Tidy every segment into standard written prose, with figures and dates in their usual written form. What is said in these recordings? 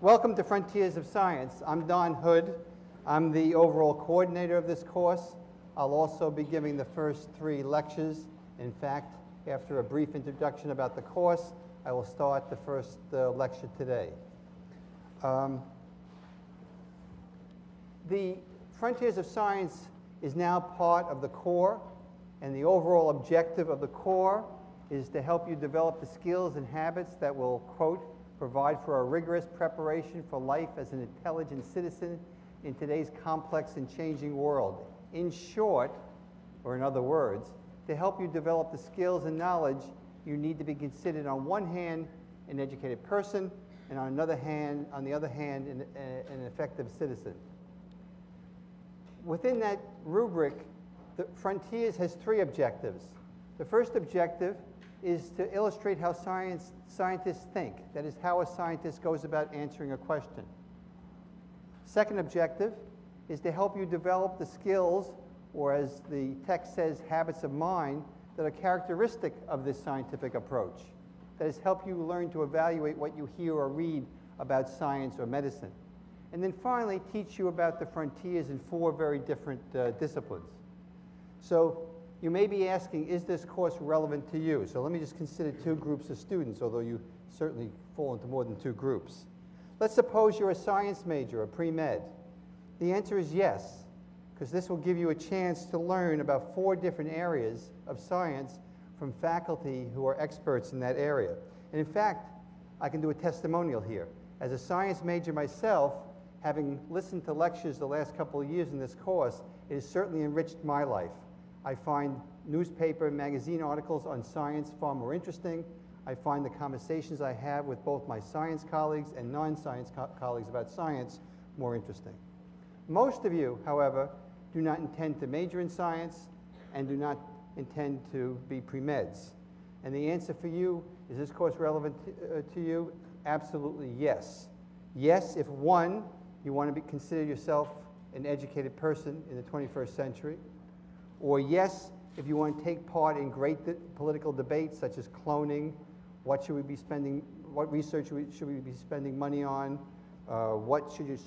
Welcome to Frontiers of Science. I'm Don Hood. I'm the overall coordinator of this course. I'll also be giving the first 3 lectures. In fact, after a brief introduction about the course, I will start the first lecture today. The Frontiers of Science is now part of the core, and the overall objective of the core is to help you develop the skills and habits that will, quote, provide for a rigorous preparation for life as an intelligent citizen in today's complex and changing world. In short, or in other words, to help you develop the skills and knowledge you need to be considered, on one hand, an educated person, and on the other hand, an effective citizen. Within that rubric, the Frontiers has 3 objectives. The first objective is to illustrate how scientists think. That is, how a scientist goes about answering a question. Second objective is to help you develop the skills, or as the text says, habits of mind, that are characteristic of this scientific approach. That is, help you learn to evaluate what you hear or read about science or medicine. And then finally, teach you about the frontiers in 4 very different disciplines. So you may be asking, is this course relevant to you? So let me just consider 2 groups of students, although you certainly fall into more than 2 groups. Let's suppose you're a science major, a pre-med. The answer is yes, because this will give you a chance to learn about 4 different areas of science from faculty who are experts in that area. And in fact, I can do a testimonial here. As a science major myself, having listened to lectures the last couple of years in this course, it has certainly enriched my life. I find newspaper and magazine articles on science far more interesting. I find the conversations I have with both my science colleagues and non-science colleagues about science more interesting. Most of you, however, do not intend to major in science and do not intend to be pre-meds. And the answer for you, is this course relevant to you? Absolutely yes. Yes, if 1, you want to consider yourself an educated person in the 21st century. Or yes, if you want to take part in great political debates such as cloning, what research should we be spending money on, what should your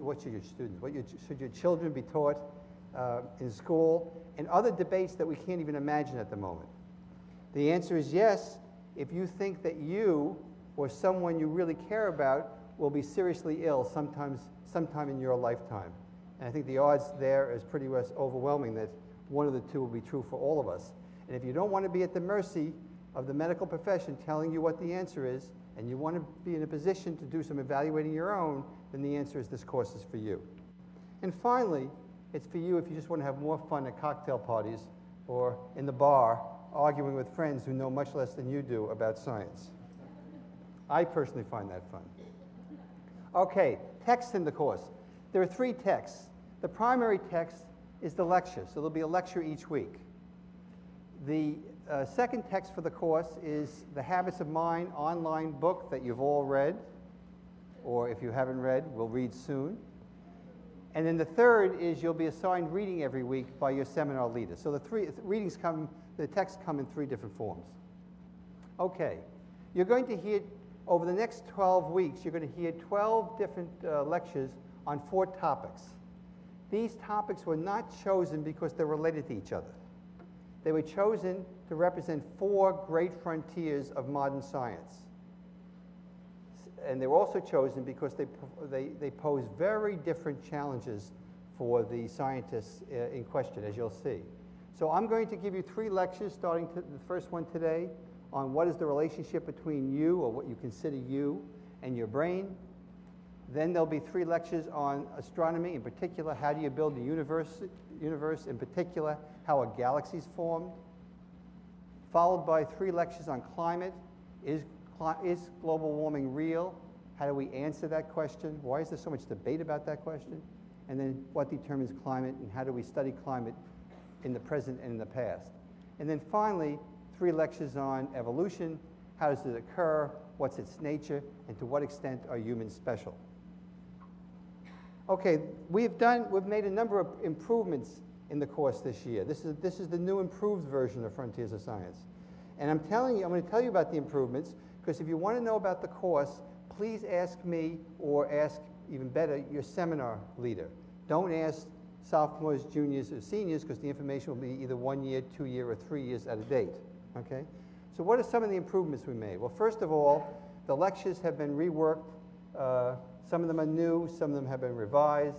children be taught in school, and other debates that we can't even imagine at the moment. The answer is yes, if you think that you or someone you really care about will be seriously ill sometime in your lifetime. And I think the odds there is pretty much overwhelming that one of the 2 will be true for all of us. And if you don't want to be at the mercy of the medical profession telling you what the answer is, and you want to be in a position to do some evaluating your own, then the answer is this course is for you. And finally, it's for you if you just want to have more fun at cocktail parties or in the bar arguing with friends who know much less than you do about science. I personally find that fun. Okay, text in the course. There are 3 texts. The primary text is the lecture, so there'll be a lecture each week. The second text for the course is the Habits of Mind online book that you've all read, or if you haven't read, will read soon. And then the third is you'll be assigned reading every week by your seminar leader. So the texts come in 3 different forms. Okay, you're going to hear, over the next 12 weeks, you're going to hear 12 different lectures on 4 topics. These topics were not chosen because they're related to each other. They were chosen to represent 4 great frontiers of modern science. And they were also chosen because they pose very different challenges for the scientists in question, as you'll see. So I'm going to give you 3 lectures, starting the first one today, on what is the relationship between you, or what you consider you, and your brain. Then there'll be 3 lectures on astronomy, in particular, how do you build the universe, in particular, how a galaxy is formed. Followed by 3 lectures on climate. Is global warming real? How do we answer that question? Why is there so much debate about that question? And then what determines climate, and how do we study climate in the present and in the past? And then finally, 3 lectures on evolution. How does it occur? What's its nature? And to what extent are humans special? Okay, we've made a number of improvements in the course this year. This is the new improved version of Frontiers of Science. And I'm going to tell you about the improvements, because if you want to know about the course, please ask me, or ask, even better, your seminar leader. Don't ask sophomores, juniors, or seniors, because the information will be either 1 year, 2 year, or 3 years out of date, okay? So what are some of the improvements we made? Well, first of all, the lectures have been reworked. Some of them are new, some of them have been revised.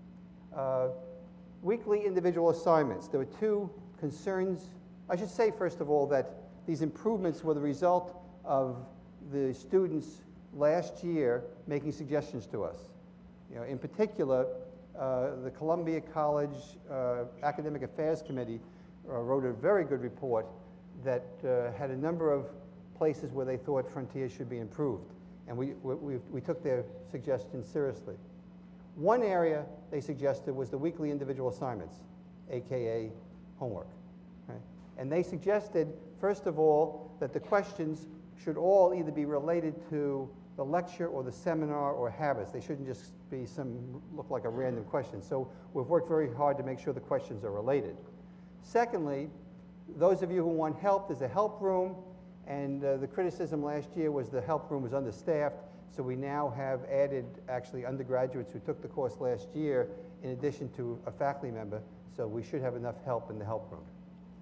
Weekly individual assignments. There were two concerns. I should say, first of all, that these improvements were the result of the students last year making suggestions to us. You know, in particular, the Columbia College Academic Affairs Committee wrote a very good report that had a number of places where they thought Frontier should be improved. And we took their suggestions seriously. One area they suggested was the weekly individual assignments, AKA homework. Right? And they suggested, first of all, that the questions should all either be related to the lecture or the seminar or habits. They shouldn't just be look like a random question. So we've worked very hard to make sure the questions are related. Secondly, those of you who want help, there's a help room, and the criticism last year was the help room was understaffed, so we now have added actually undergraduates who took the course last year in addition to a faculty member, so we should have enough help in the help room.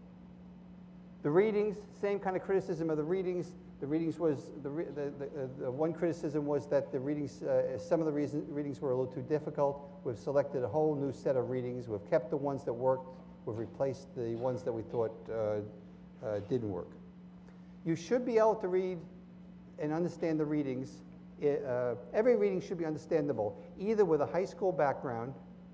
The readings, same kind of criticism of the readings. The readings was, the one criticism was that the readings, some of the readings were a little too difficult. We've selected a whole new set of readings. We've kept the ones that worked. We've replaced the ones that we thought didn't work. You should be able to read and understand the readings. Every reading should be understandable, either with a high school background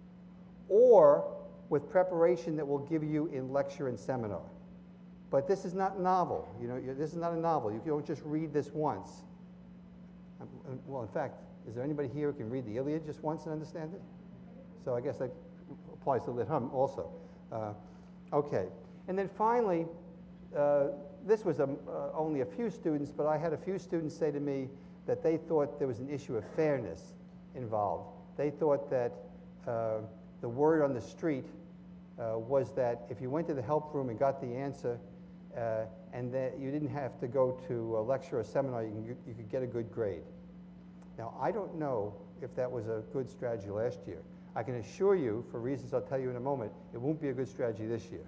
or with preparation that will give you in lecture and seminar. But this is not novel. You know, this is not a novel. You don't just read this once. Well, in fact, is there anybody here who can read the Iliad just once and understand it? So I guess that applies to Lit Hum also. Okay. And then finally, this was only a few students, but I had a few students say to me that they thought there was an issue of fairness involved. They thought that the word on the street was that if you went to the help room and got the answer, and that you didn't have to go to a lecture or seminar, you could get a good grade. Now, I don't know if that was a good strategy last year. I can assure you, for reasons I'll tell you in a moment, it won't be a good strategy this year.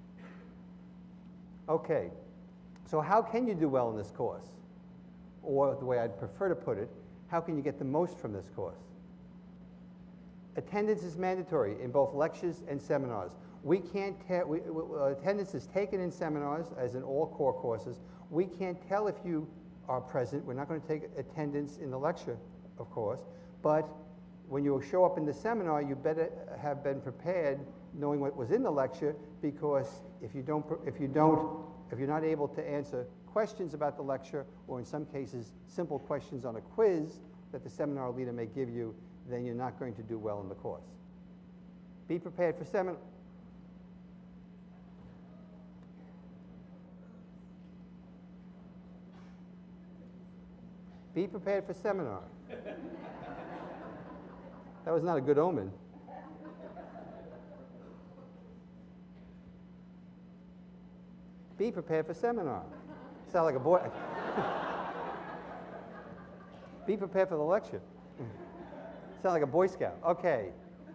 Okay, so how can you do well in this course? Or the way I'd prefer to put it, how can you get the most from this course? Attendance is mandatory in both lectures and seminars. We can't tell, attendance is taken in seminars, as in all core courses. We can't tell if you are present. We're not going to take attendance in the lecture, of course, but when you show up in the seminar, you better have been prepared knowing what was in the lecture, because if you're not able to answer questions about the lecture, or in some cases, simple questions on a quiz that the seminar leader may give you, then you're not going to do well in the course. Be prepared for seminar. Be prepared for seminar. That was not a good omen. Be prepared for seminar. Sound like a boy. Be prepared for the lecture. Sound like a Boy Scout. Okay.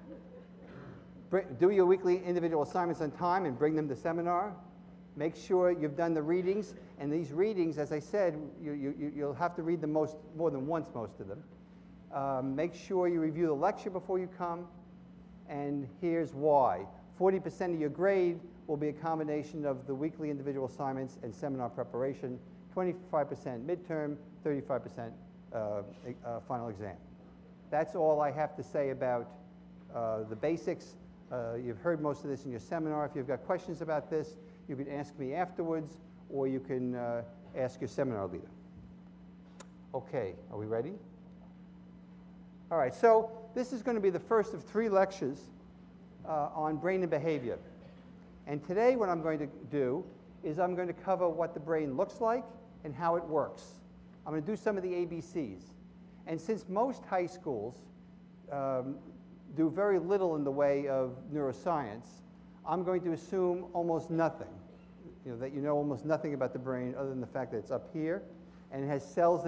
Do your weekly individual assignments on time and bring them to seminar. Make sure you've done the readings. And these readings, as I said, you'll have to read them more than once, most of them. Make sure you review the lecture before you come. And here's why. 40% of your grade will be a combination of the weekly individual assignments and seminar preparation. 25% midterm, 35% final exam. That's all I have to say about the basics. You've heard most of this in your seminar. If you've got questions about this, you can ask me afterwards, or you can ask your seminar leader. Okay, are we ready? All right, so this is going to be the first of 3 lectures on brain and behavior. And today what I'm going to do is I'm going to cover what the brain looks like and how it works. I'm going to do some of the ABCs. And since most high schools do very little in the way of neuroscience, I'm going to assume almost nothing. That you know almost nothing about the brain other than the fact that it's up here and it has cells in it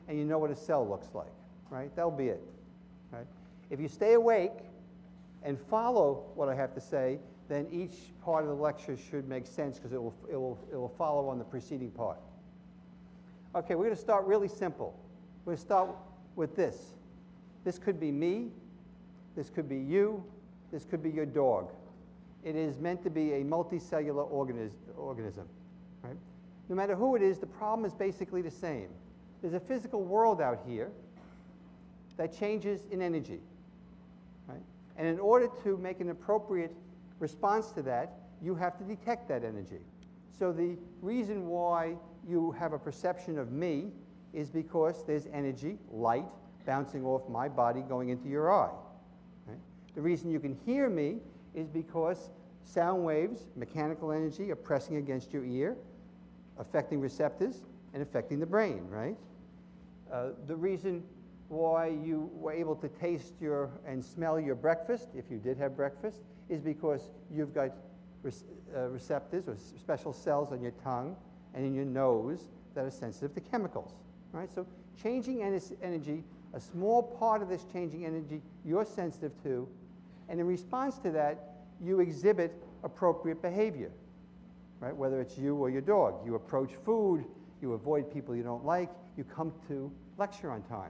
and you know what a cell looks like, right? That'll be it, right? If you stay awake and follow what I have to say, then each part of the lecture should make sense because it will follow on the preceding part. Okay, we're going to start really simple. We're going to start with this. This could be me, this could be you, this could be your dog. It is meant to be a multicellular organism, right? No matter who it is, the problem is basically the same. There's a physical world out here that changes in energy, right? And in order to make an appropriate response to that, you have to detect that energy. So the reason why you have a perception of me is because there's energy, light, bouncing off my body going into your eye. Right? The reason you can hear me is because sound waves, mechanical energy, are pressing against your ear, affecting receptors and affecting the brain, right? The reason why you were able to taste and smell your breakfast, if you did have breakfast, is because you've got receptors or special cells on your tongue and in your nose that are sensitive to chemicals, right? So changing energy, a small part of this changing energy you're sensitive to, and in response to that, you exhibit appropriate behavior, right? Whether it's you or your dog. You approach food, you avoid people you don't like, you come to lecture on time.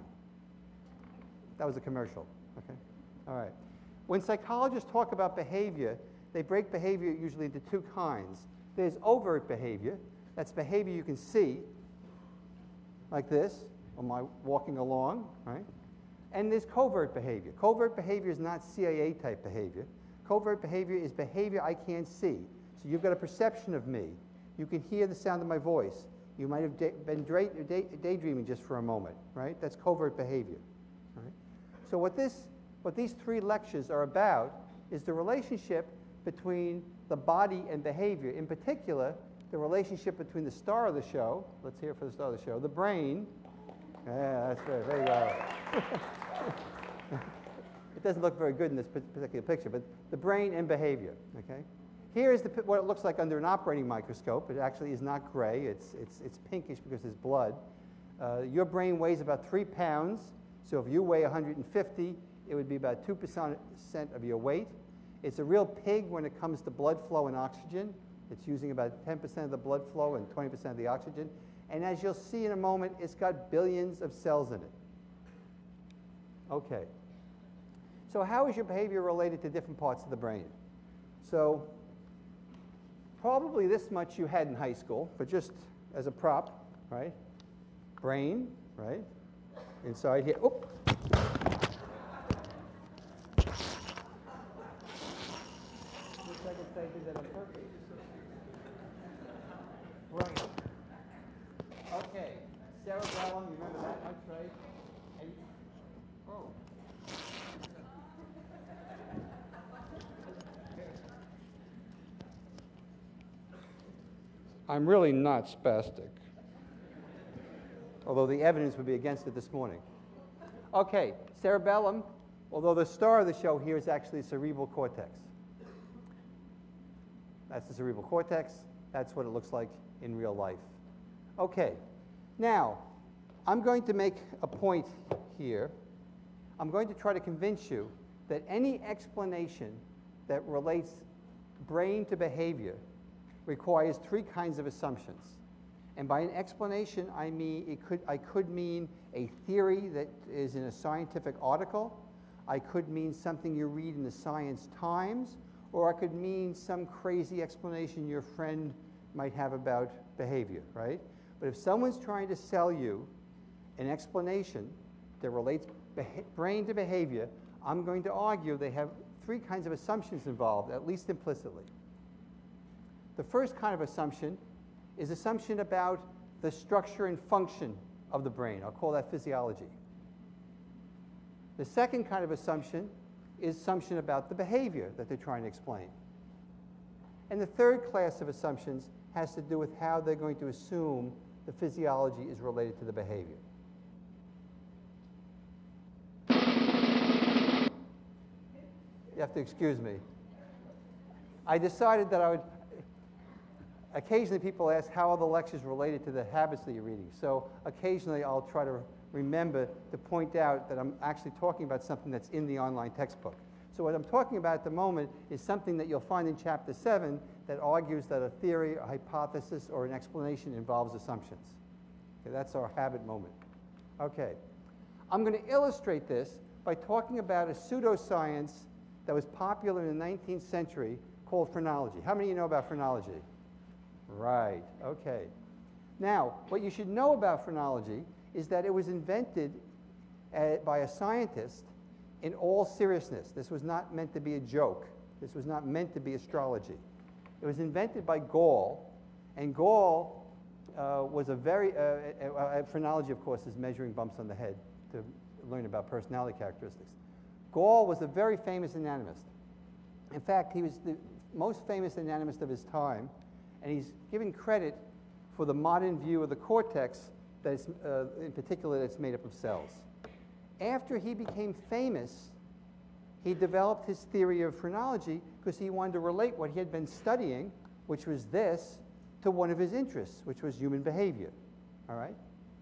That was a commercial, okay? All right. When psychologists talk about behavior, they break behavior usually into two kinds. There's overt behavior. That's behavior you can see, like this, on my walking along, right? And there's covert behavior. Covert behavior is not CIA-type behavior. Covert behavior is behavior I can't see. So you've got a perception of me. You can hear the sound of my voice. You might have been daydreaming just for a moment, right? That's covert behavior, right? So what these three lectures are about is the relationship between the body and behavior. In particular, the relationship between the star of the show, let's hear it for the star of the show, the brain. Yeah, that's right, there you go. It doesn't look very good in this particular picture, but the brain and behavior, okay? Here is what it looks like under an operating microscope. It actually is not gray, it's pinkish because there's blood. Your brain weighs about 3 pounds, so if you weigh 150, it would be about 2% of your weight. It's a real pig when it comes to blood flow and oxygen. It's using about 10% of the blood flow and 20% of the oxygen. And as you'll see in a moment, it's got billions of cells in it. Okay. So how is your behavior related to different parts of the brain? So probably this much you had in high school, but just as a prop, right? Brain, right? Inside here. Oop. Brain. Okay. Cerebellum, you remember that much, right? And, oh. I'm really not spastic, although the evidence would be against it this morning. Okay, cerebellum, although the star of the show here is actually the cerebral cortex. That's the cerebral cortex. That's what it looks like in real life. Okay, now, I'm going to make a point here. I'm going to try to convince you that any explanation that relates brain to behavior requires three kinds of assumptions. And by an explanation, I mean I could mean a theory that is in a scientific article. I could mean something you read in the Science Times, or I could mean some crazy explanation your friend might have about behavior, right? But if someone's trying to sell you an explanation that relates brain to behavior, I'm going to argue they have three kinds of assumptions involved, at least implicitly. The first kind of assumption is assumption about the structure and function of the brain. I'll call that physiology. The second kind of assumption is assumption about the behavior that they're trying to explain. And the third class of assumptions has to do with how they're going to assume the physiology is related to the behavior. You have to excuse me. I decided that I would, occasionally people ask how are the lectures related to the habits that you're reading. So occasionally I'll try to remember to point out that I'm actually talking about something that's in the online textbook. So what I'm talking about at the moment is something that you'll find in Chapter 7 that argues that a theory, a hypothesis, or an explanation involves assumptions. Okay, that's our habit moment. Okay. I'm going to illustrate this by talking about a pseudoscience that was popular in the 19th century called phrenology. How many of you know about phrenology? Right, okay. Now, what you should know about phrenology is that it was invented by a scientist in all seriousness. This was not meant to be a joke. This was not meant to be astrology. It was invented by Gall, and Gall was a very, phrenology, of course, is measuring bumps on the head to learn about personality characteristics. Gall was a very famous anatomist. In fact, he was the most famous anatomist of his time, and he's given credit for the modern view of the cortex, that is, in particular, that's made up of cells. After he became famous, he developed his theory of phrenology because he wanted to relate what he had been studying, which was this, to one of his interests, which was human behavior. All right?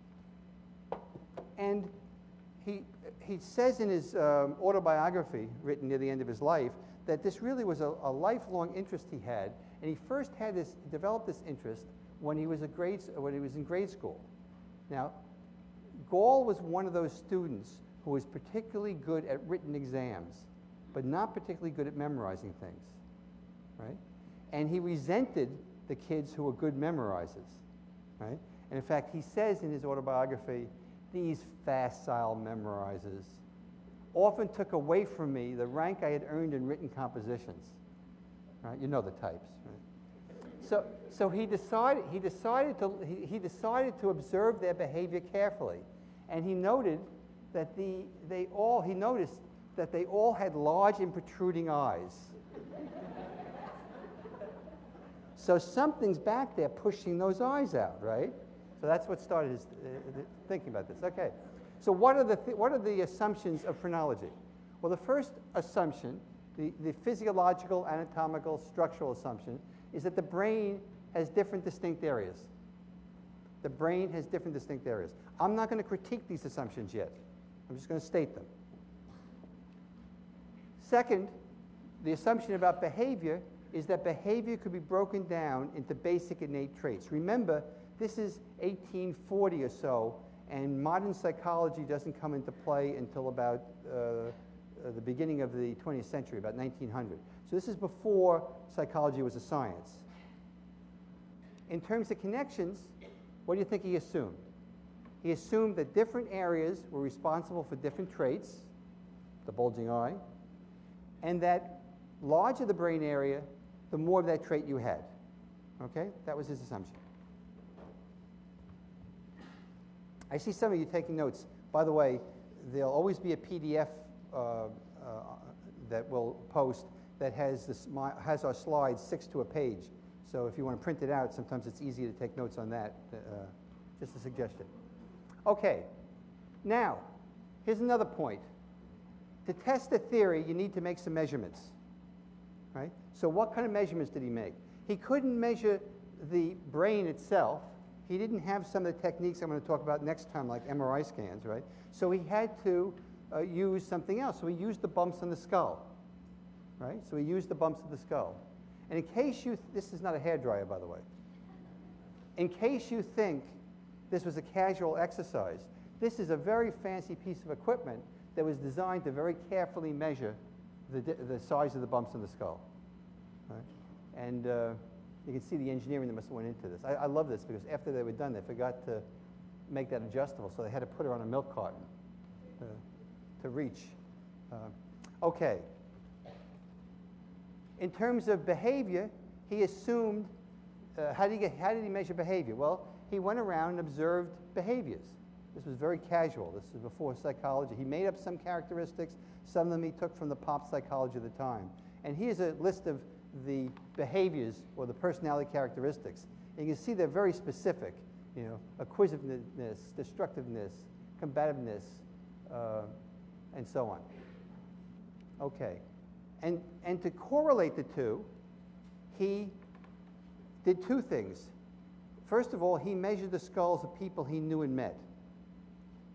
And he says in his autobiography, written near the end of his life, that this really was a lifelong interest he had, and he first developed this interest when he was in grade school. Now, Gall was one of those students who was particularly good at written exams, but not particularly good at memorizing things, right? And he resented the kids who were good memorizers, right? And in fact, he says in his autobiography, these facile memorizers often took away from me the rank I had earned in written compositions, right? You know the types, right? So he decided to observe their behavior carefully, and he noted that they all had large and protruding eyes. So something's back there pushing those eyes out, right? So that's what started his thinking about this. Okay. So what are the assumptions of phrenology? Well, the first assumption, the physiological, anatomical, structural assumption, is that the brain has different distinct areas. The brain has different distinct areas. I'm not going to critique these assumptions yet. I'm just going to state them. Second, the assumption about behavior is that behavior could be broken down into basic innate traits. Remember, this is 1840 or so, and modern psychology doesn't come into play until about the beginning of the 20th century, about 1900. So this is before psychology was a science. In terms of connections, what do you think he assumed? He assumed that different areas were responsible for different traits, the bulging eye, and that larger the brain area, the more of that trait you had. Okay? That was his assumption. I see some of you taking notes. By the way, there'll always be a PDF that we'll post that has our slides 6 to a page. So if you want to print it out, sometimes it's easier to take notes on that. Just a suggestion. Okay. Now, here's another point. To test a theory, you need to make some measurements. Right? So what kind of measurements did he make? He couldn't measure the brain itself. He didn't have some of the techniques I'm going to talk about next time, like MRI scans, right? So he had to use something else. So he used the bumps on the skull, right? So he used the bumps of the skull. And in case this is not a hairdryer, by the way. In case you think this was a casual exercise, this is a very fancy piece of equipment that was designed to very carefully measure the size of the bumps in the skull, right? And you can see the engineering that must have went into this. I love this because after they were done, they forgot to make that adjustable, so they had to put her on a milk carton to reach. Okay. In terms of behavior, he assumed, how did he measure behavior? Well, he went around and observed behaviors. This was very casual. This was before psychology. He made up some characteristics. Some of them he took from the pop psychology of the time. And here's a list of the behaviors or the personality characteristics. And you can see they're very specific. You know, acquisitiveness, destructiveness, combativeness, and so on. Okay. And to correlate the two, he did two things. First of all, he measured the skulls of people he knew and met.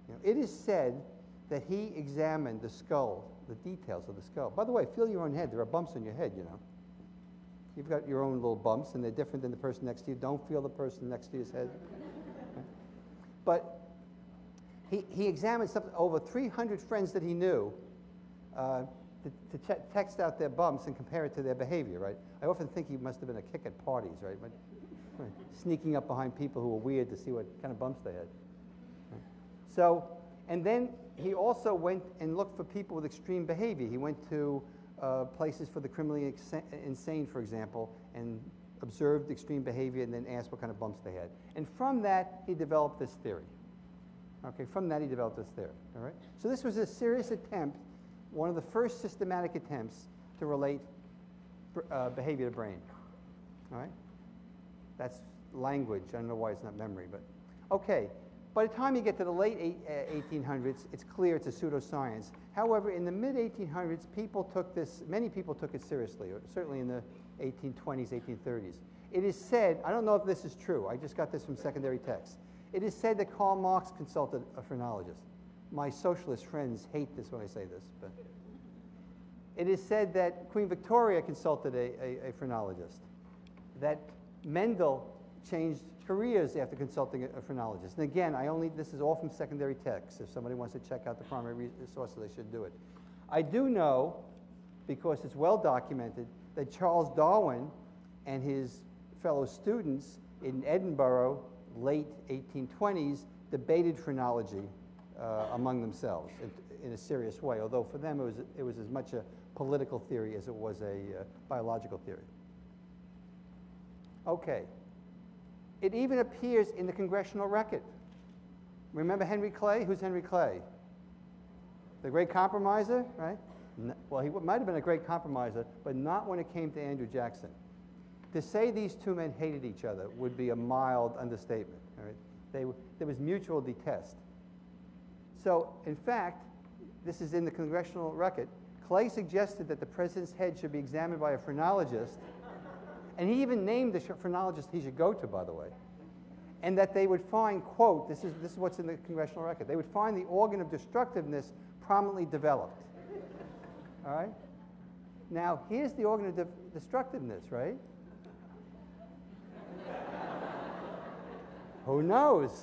It is said that he examined the skull, the details of the skull. By the way, feel your own head. There are bumps on your head, you know. You've got your own little bumps, and they're different than the person next to you. Don't feel the person next to you's head. Okay? But he examined something, over 300 friends that he knew to text out their bumps and compare it to their behavior, right? I often think he must have been a kick at parties, right? Sneaking up behind people who were weird to see what kind of bumps they had. Right? So, and then he also went and looked for people with extreme behavior. He went to places for the criminally insane, for example, and observed extreme behavior and then asked what kind of bumps they had. And from that, he developed this theory. Okay, from that he developed this theory, all right? So this was a serious attempt, one of the first systematic attempts to relate behavior to brain, all right? That's language. I don't know why it's not memory, but okay. By the time you get to the late 1800s, it's clear it's a pseudoscience. However, in the mid-1800s, many people took it seriously, or certainly in the 1820s, 1830s. It is said, I don't know if this is true, I just got this from secondary texts. It is said that Karl Marx consulted a phrenologist. My socialist friends hate this when I say this, but it is said that Queen Victoria consulted a phrenologist, that Mendel changed careers after consulting a phrenologist. And again, this is all from secondary texts. If somebody wants to check out the primary sources, they should do it. I do know, because it's well documented, that Charles Darwin and his fellow students in Edinburgh, late 1820s, debated phrenology among themselves in a serious way, although for them it was as much a political theory as it was a biological theory. Okay. It even appears in the Congressional Record. Remember Henry Clay? Who's Henry Clay? The great compromiser, right? Well, he might have been a great compromiser, but not when it came to Andrew Jackson. To say these two men hated each other would be a mild understatement. All right? There was mutual detest. So, in fact, this is in the Congressional Record, Clay suggested that the president's head should be examined by a phrenologist, and he even named the phrenologist he should go to, by the way, and that they would find, quote, this is what's in the Congressional Record, they would find the organ of destructiveness prominently developed. All right? Now, here's the organ of destructiveness, right? Who knows?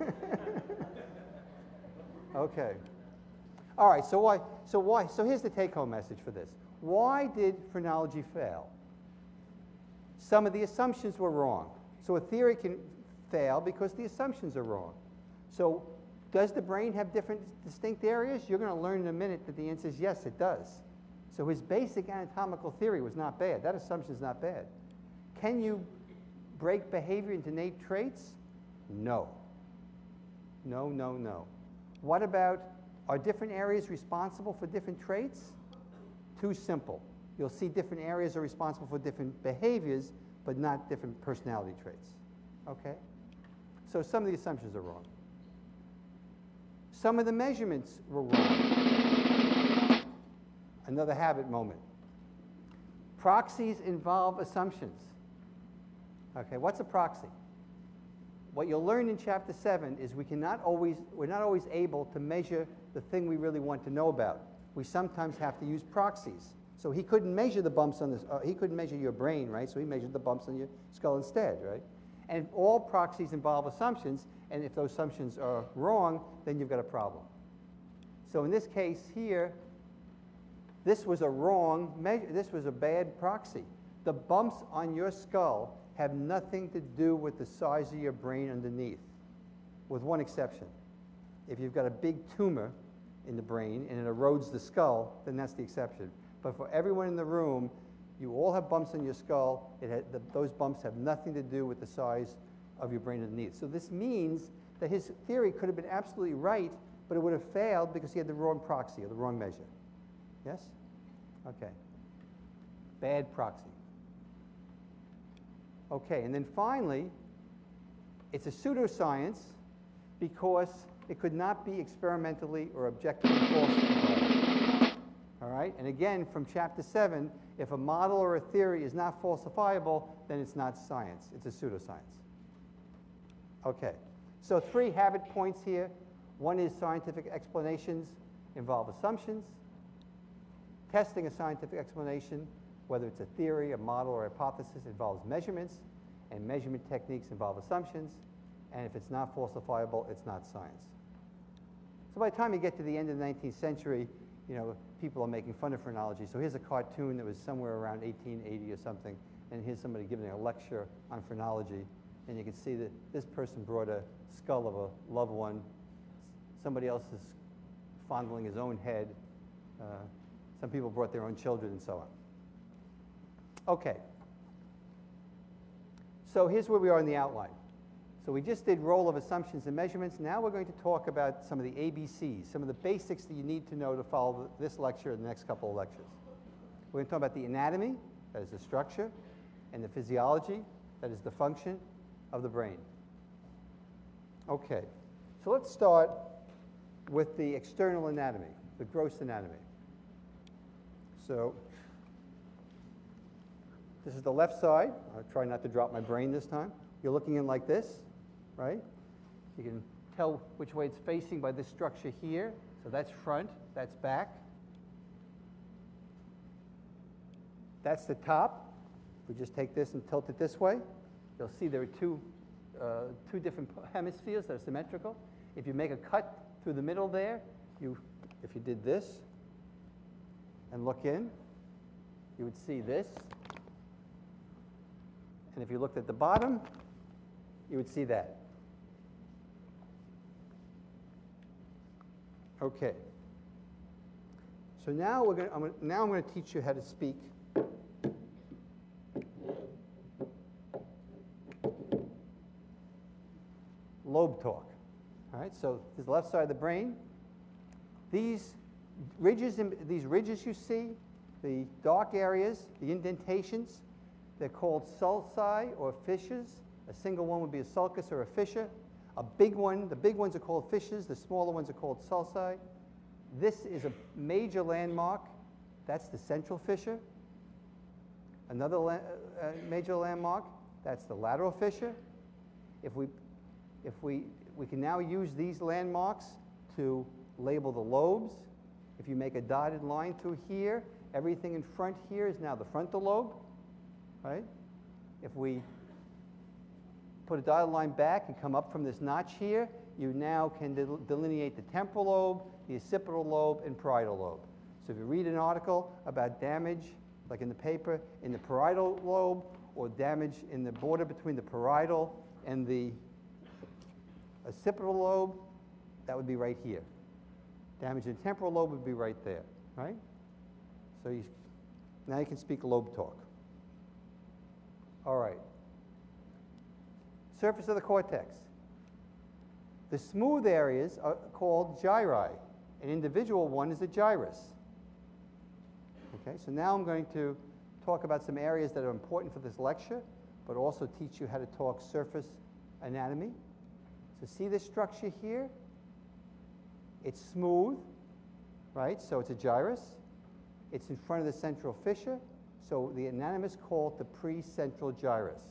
Okay. All right, so here's the take-home message for this. Why did phrenology fail? Some of the assumptions were wrong. So a theory can fail because the assumptions are wrong. So does the brain have different distinct areas? You're going to learn in a minute that the answer is yes, it does. So his basic anatomical theory was not bad. That assumption is not bad. Can you break behavior into innate traits? No. No, no, no. What about, are different areas responsible for different traits? Too simple. You'll see different areas are responsible for different behaviors, but not different personality traits. Okay? So some of the assumptions are wrong. Some of the measurements were wrong. Another habit moment. Proxies involve assumptions. Okay, what's a proxy? What you'll learn in chapter 7 is we're not always able to measure the thing we really want to know about. We sometimes have to use proxies. So he couldn't measure the bumps on this, he couldn't measure your brain, right? So he measured the bumps on your skull instead, right? And all proxies involve assumptions, and if those assumptions are wrong, then you've got a problem. So in this case here, this was a wrong measure, this was a bad proxy. The bumps on your skull have nothing to do with the size of your brain underneath, with one exception. If you've got a big tumor in the brain and it erodes the skull, then that's the exception. But for everyone in the room, you all have bumps on your skull. Those bumps have nothing to do with the size of your brain underneath. So this means that his theory could have been absolutely right, but it would have failed because he had the wrong proxy or the wrong measure. Yes? Okay. Bad proxy. Okay, and then finally, it's a pseudoscience because it could not be experimentally or objectively falsified. All right, and again, from chapter 7, if a model or a theory is not falsifiable, then it's not science, it's a pseudoscience. Okay, so 3 habit points here. One is scientific explanations involve assumptions. Testing a scientific explanation, whether it's a theory, a model, or a hypothesis, involves measurements, and measurement techniques involve assumptions, and if it's not falsifiable, it's not science. So by the time you get to the end of the 19th century, you know, people are making fun of phrenology. So here's a cartoon that was somewhere around 1880 or something, and here's somebody giving a lecture on phrenology, and you can see that this person brought a skull of a loved one. Somebody else is fondling his own head. Some people brought their own children and so on. Okay. So here's where we are in the outline. So we just did role of assumptions and measurements. Now we're going to talk about some of the ABCs, some of the basics that you need to know to follow this lecture and the next couple of lectures. We're going to talk about the anatomy, that is the structure, and the physiology, that is the function of the brain. Okay. So let's start with the external anatomy, the gross anatomy. So this is the left side. I'll try not to drop my brain this time. You're looking in like this, right? You can tell which way it's facing by this structure here. So that's front, that's back. That's the top. If we just take this and tilt it this way, you'll see there are two different hemispheres that are symmetrical. If you make a cut through the middle there, if you did this and look in, you would see this. And if you looked at the bottom, you would see that. Okay. So now I'm going to teach you how to speak lobe talk. All right. So this is the left side of the brain. These ridges you see, the dark areas, the indentations, they're called sulci or fissures. A single one would be a sulcus or a fissure. The big ones are called fissures. The smaller ones are called sulci. This is a major landmark. That's the central fissure. Another major landmark, that's the lateral fissure. We can now use these landmarks to label the lobes. If you make a dotted line through here, everything in front here is now the frontal lobe, right? If we put a dotted line back and come up from this notch here, you now can delineate the temporal lobe, the occipital lobe, and parietal lobe. So if you read an article about damage, like in the paper, in the parietal lobe, or damage in the border between the parietal and the occipital lobe, that would be right here. Damage in the temporal lobe would be right there, right? So now you can speak lobe talk. All right. Surface of the cortex. The smooth areas are called gyri. An individual one is a gyrus. Okay, so now I'm going to talk about some areas that are important for this lecture, but also teach you how to talk surface anatomy. So see this structure here? It's smooth, right? So it's a gyrus. It's in front of the central fissure. So the anatomists call it the precentral gyrus.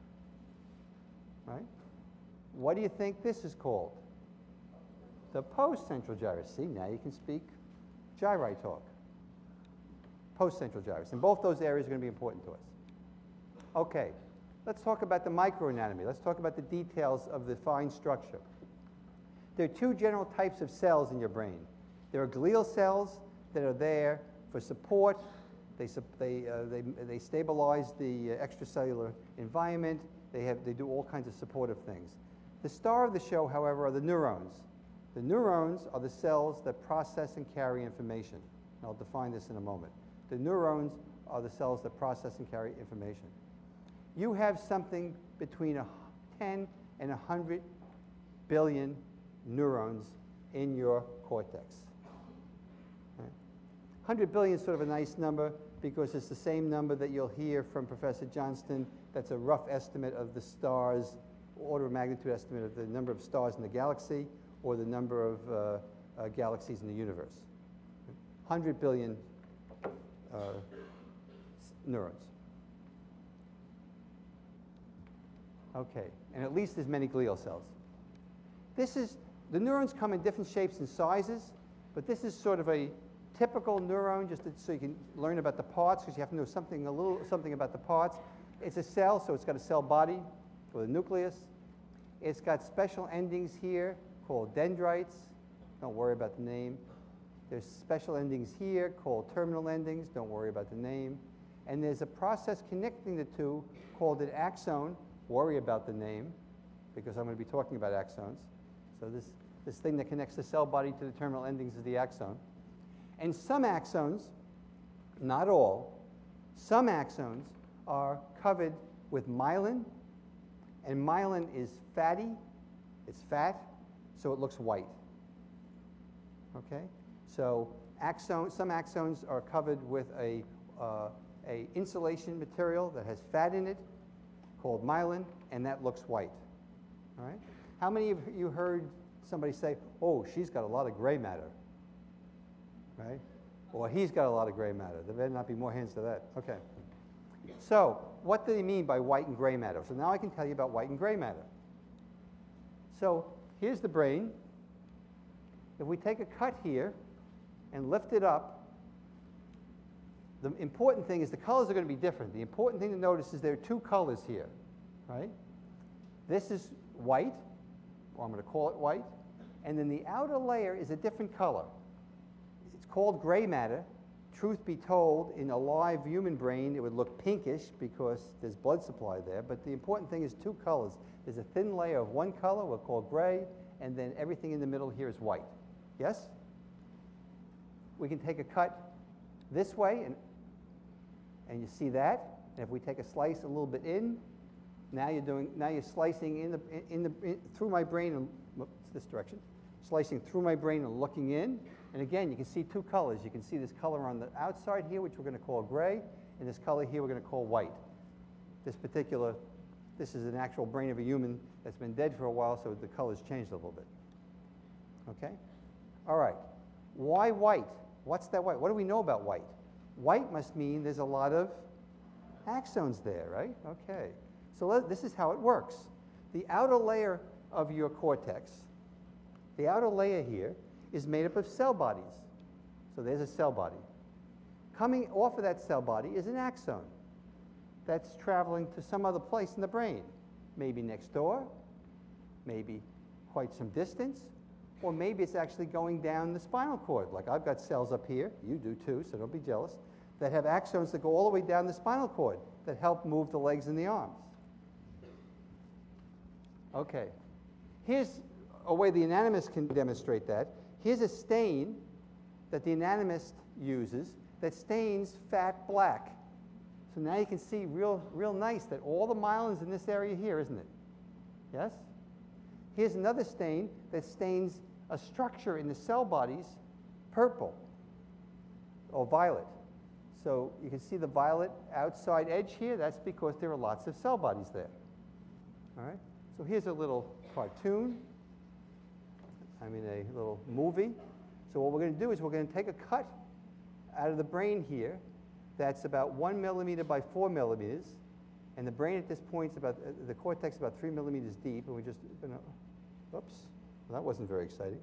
Right? What do you think this is called? The postcentral gyrus. See, now you can speak gyri talk. Postcentral gyrus. And both those areas are going to be important to us. Okay, let's talk about the microanatomy. Let's talk about the details of the fine structure. There are two general types of cells in your brain. There are glial cells that are there for support. They stabilize the extracellular environment. They do all kinds of supportive things. The star of the show, however, are the neurons. The neurons are the cells that process and carry information. And I'll define this in a moment. The neurons are the cells that process and carry information. You have something between 10 and 100 billion neurons in your cortex. Right? 100 billion is sort of a nice number because it's the same number that you'll hear from Professor Johnston. That's a rough estimate of the stars, order of magnitude estimate of the number of stars in the galaxy or the number of galaxies in the universe. 100 billion neurons. Okay, and at least as many glial cells. This is the neurons come in different shapes and sizes, but this is sort of a typical neuron, just so you can learn about the parts, because you have to know something, a little something about the parts. It's a cell, so it's got a cell body with a nucleus. It's got special endings here called dendrites. Don't worry about the name. There's special endings here called terminal endings. Don't worry about the name. And there's a process connecting the two called an axon. Worry about the name, because I'm going to be talking about axons. So this thing that connects the cell body to the terminal endings is the axon. And some axons, not all, some axons are covered with myelin. And myelin is fatty. It's fat, so it looks white. Okay? So some axons are covered with a insulation material that has fat in it called myelin, and that looks white. All right? How many of you heard somebody say, oh, she's got a lot of gray matter? Right? Or he's got a lot of gray matter. There better not be more hands to that. Okay. So what do they mean by white and gray matter? So now I can tell you about white and gray matter. So here's the brain. If we take a cut here and lift it up, the important thing is the colors are going to be different. The important thing to notice is there are two colors here, right? This is white, or I'm going to call it white, and then the outer layer is a different color. It's called gray matter. Truth be told, in a live human brain, it would look pinkish because there's blood supply there, but the important thing is two colors. There's a thin layer of one color, we'll call gray, and then everything in the middle here is white. Yes? We can take a cut this way, and you see that. And if we take a slice a little bit in, now you're slicing through my brain, and it's this direction, slicing through my brain and looking in. And again, you can see two colors. You can see this color on the outside here, which we're going to call gray, and this color here we're going to call white. This is an actual brain of a human that's been dead for a while, so the color's changed a little bit. Okay? All right. Why white? What's that white? What do we know about white? White must mean there's a lot of axons there, right? Okay. So this is how it works. The outer layer of your cortex, the outer layer here, is made up of cell bodies. So there's a cell body. Coming off of that cell body is an axon that's traveling to some other place in the brain. Maybe next door, maybe quite some distance, or maybe it's actually going down the spinal cord. Like I've got cells up here, you do too, so don't be jealous, that have axons that go all the way down the spinal cord that help move the legs and the arms. Okay. Here's a way the anatomist can demonstrate that. Here's a stain that the anatomist uses that stains fat black. So now you can see real nice that all the myelin's in this area here, isn't it? Yes? Here's another stain that stains a structure in the cell bodies purple or violet. So you can see the violet outside edge here. That's because there are lots of cell bodies there. All right? So here's a little cartoon. A little movie. So what we're going to do is we're going to take a cut out of the brain here that's about 1 millimeter by 4 millimeters. And the brain at this point is the cortex is about 3 millimeters deep. And we're just going to, oops, well, that wasn't very exciting.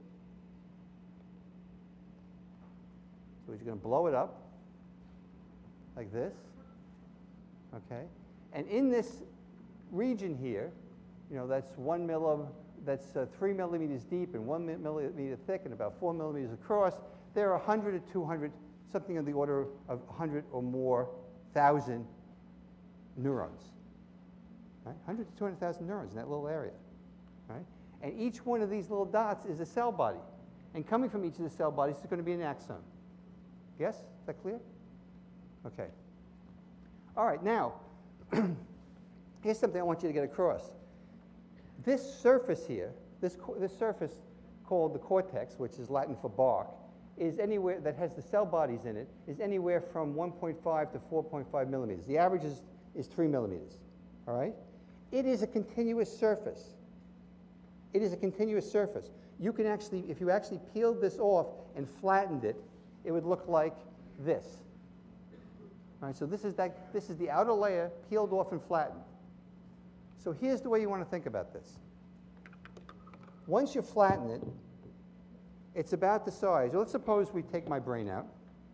So we're just going to blow it up like this. Okay? And in this region here, that's 3 millimeters deep and 1 millimeter thick and about 4 millimeters across. There are 100 to 200, something on the order of 100 or more thousand neurons. Right? 100 to 200,000 neurons in that little area. Right? And each one of these little dots is a cell body. And coming from each of the cell bodies is going to be an axon. Yes? Is that clear? Okay. All right, now, here's something I want you to get across. This surface here, this surface called the cortex, which is Latin for bark, is anywhere that has the cell bodies in it, is anywhere from 1.5 to 4.5 millimeters. The average is 3 millimeters. All right? It is a continuous surface. It is a continuous surface. You can actually, if you actually peeled this off and flattened it, it would look like this. All right, so this is the outer layer peeled off and flattened. So here's the way you want to think about this. Once you flatten it, it's about the size. Well, let's suppose we take my brain out.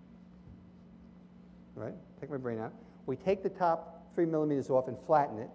Right? Take my brain out. We take the top 3 millimeters off and flatten it.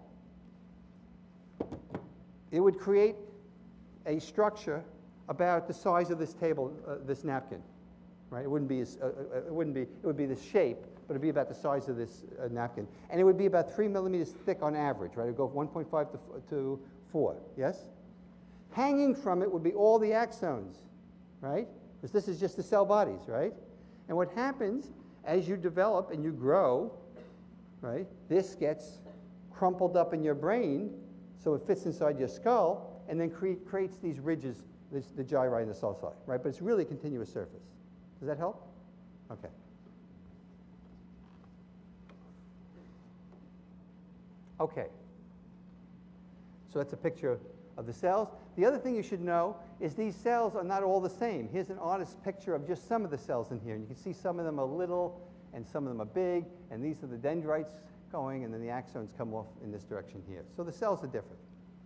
It would create a structure about the size of this table, this napkin. Right? It wouldn't be it would be the shape, but it'd be about the size of this napkin. And it would be about 3 millimeters thick on average, right? It would go from 1.5 to 4, yes? Hanging from it would be all the axons, right? Because this is just the cell bodies, right? And what happens as you develop and you grow, right, this gets crumpled up in your brain so it fits inside your skull and then creates these ridges, the gyri and the sulci, right? But it's really a continuous surface. Does that help? Okay. Okay. So that's a picture of the cells. The other thing you should know is these cells are not all the same. Here's an artist's picture of just some of the cells in here. And you can see some of them are little and some of them are big. And these are the dendrites going, and then the axons come off in this direction here. So the cells are different.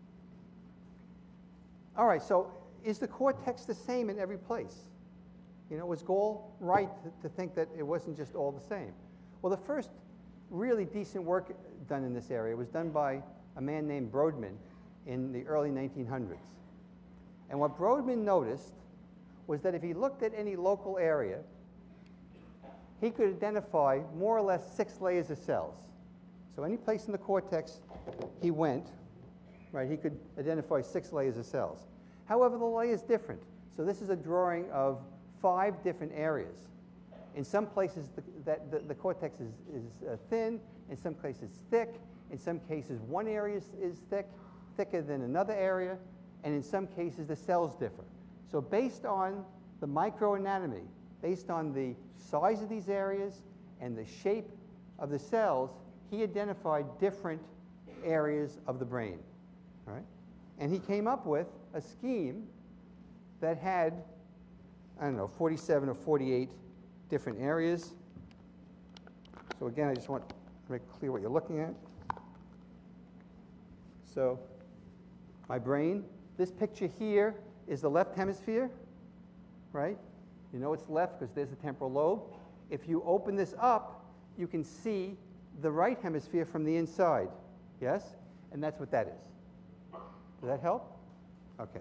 All right, so is the cortex the same in every place? You know, was Gall right to think that it wasn't just all the same? Well, the first really decent work done in this area was done by a man named Brodmann in the early 1900s. And what Brodmann noticed was that if he looked at any local area, he could identify more or less 6 layers of cells. So any place in the cortex he went, right, he could identify 6 layers of cells. However, the layer is different. So this is a drawing of 5 different areas. In some places, the cortex is thin. In some cases, thick. In some cases, one area is thicker than another area. And in some cases, the cells differ. So based on the microanatomy, based on the size of these areas and the shape of the cells, he identified different areas of the brain. All right? And he came up with a scheme that had, I don't know, 47 or 48 different areas. So again, I just want to make clear what you're looking at. So my brain, this picture here is the left hemisphere, right? You know it's left because there's the temporal lobe. If you open this up, you can see the right hemisphere from the inside, yes? And that's what that is. Does that help? Okay.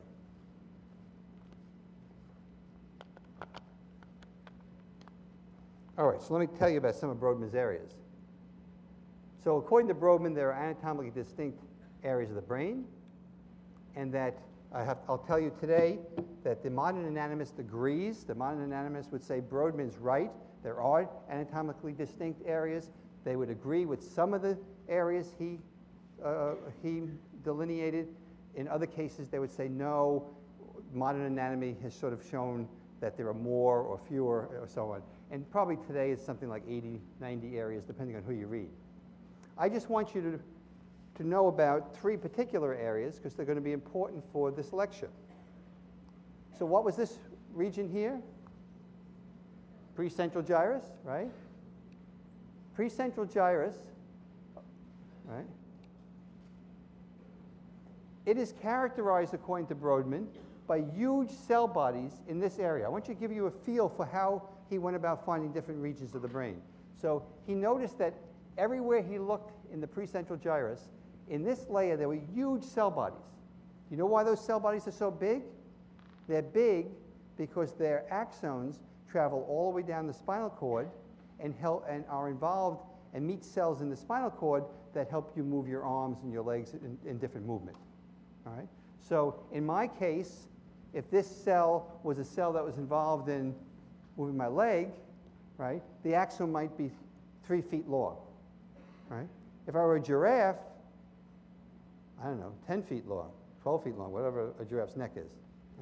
All right, so let me tell you about some of Brodmann's areas. So according to Brodmann, there are anatomically distinct areas of the brain, and that I'll tell you today that the modern anatomist agrees. The modern anatomist would say Brodmann's right. There are anatomically distinct areas. They would agree with some of the areas he delineated. In other cases, they would say no, modern anatomy has sort of shown that there are more or fewer or so on. And probably today it's something like 80, 90 areas, depending on who you read. I just want you to know about 3 particular areas because they're going to be important for this lecture. So what was this region here? Precentral gyrus, right? Precentral gyrus, right? It is characterized, according to Brodmann, by huge cell bodies in this area. I want to give you a feel for how he went about finding different regions of the brain. So he noticed that everywhere he looked in the precentral gyrus, in this layer there were huge cell bodies. You know why those cell bodies are so big? They're big because their axons travel all the way down the spinal cord and are involved and meet cells in the spinal cord that help you move your arms and your legs in different movement. All right? So in my case, if this cell was a cell that was involved in moving my leg, right, the axon might be 3 feet long. Right? If I were a giraffe, I don't know, 10 feet long, 12 feet long, whatever a giraffe's neck is.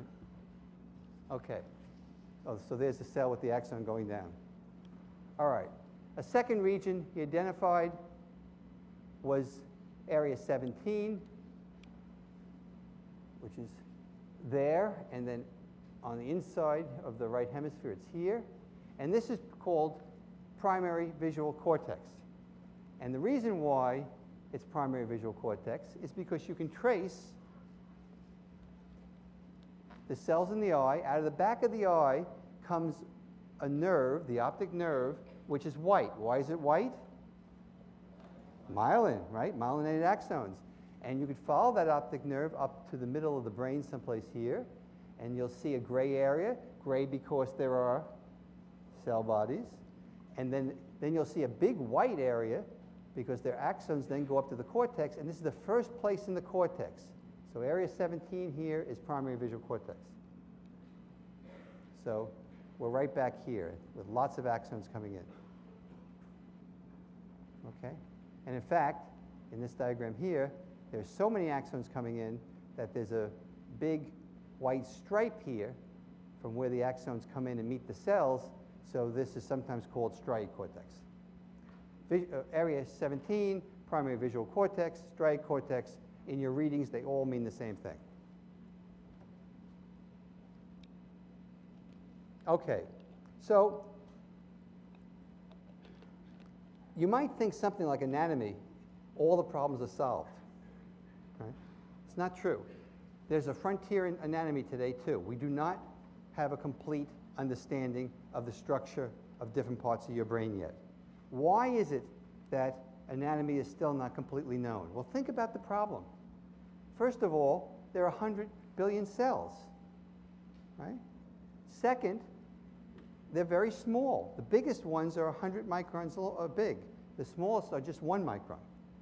Okay. Oh, so there's the cell with the axon going down. All right. A second region he identified was area 17, which is there, and then on the inside of the right hemisphere, it's here. And this is called primary visual cortex. And the reason why it's primary visual cortex is because you can trace the cells in the eye. Out of the back of the eye comes a nerve, the optic nerve, which is white. Why is it white? Myelin, right? Myelinated axons. And you could follow that optic nerve up to the middle of the brain someplace here, and you'll see a gray area, gray because there are cell bodies. And then you'll see a big white area because their axons then go up to the cortex, and this is the first place in the cortex. So area 17 here is primary visual cortex. So we're right back here with lots of axons coming in. Okay? And in fact, in this diagram here, there's so many axons coming in that there's a big white stripe here from where the axons come in and meet the cells, so this is sometimes called striate cortex. Area 17, primary visual cortex, striate cortex. In your readings, they all mean the same thing. Okay, so you might think something like anatomy, all the problems are solved. Right? It's not true. There's a frontier in anatomy today, too. We do not have a complete understanding of the structure of different parts of your brain yet. Why is it that anatomy is still not completely known? Well, think about the problem. First of all, there are 100 billion cells. Right? Second, they're very small. The biggest ones are 100 microns big. The smallest are just 1 micron.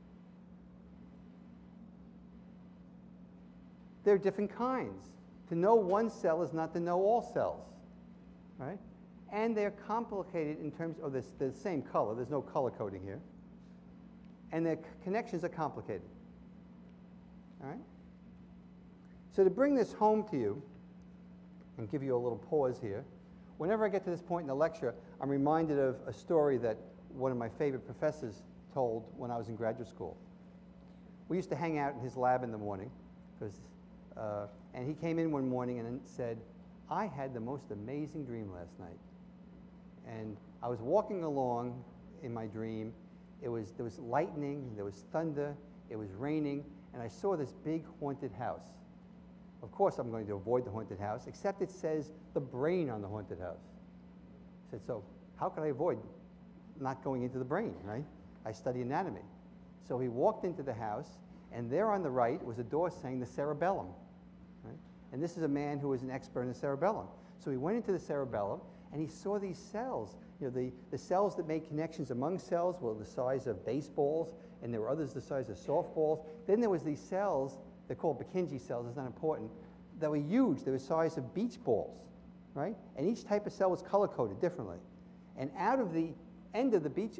They're different kinds. To know one cell is not to know all cells, right? And they're complicated in terms of this, the same color. There's no color coding here. And their connections are complicated, all right? So to bring this home to you and give you a little pause here, whenever I get to this point in the lecture, I'm reminded of a story that one of my favorite professors told when I was in graduate school. We used to hang out in his lab in the morning, and he came in one morning and said, "I had the most amazing dream last night." And I was walking along in my dream. There was lightning, there was thunder, it was raining, and I saw this big haunted house. Of course, I'm going to avoid the haunted house, except it says the brain on the haunted house. I said, so how could I avoid not going into the brain, right? I study anatomy. So he walked into the house, and there on the right was a door saying the cerebellum, right? And this is a man who was an expert in the cerebellum. So he went into the cerebellum, and he saw these cells. You know, the cells that made connections among cells were the size of baseballs, and there were others the size of softballs. Then there was these cells, they're called Purkinje cells, it's not important, that were huge. They were the size of beach balls, right? And each type of cell was color-coded differently. And out of the end of the these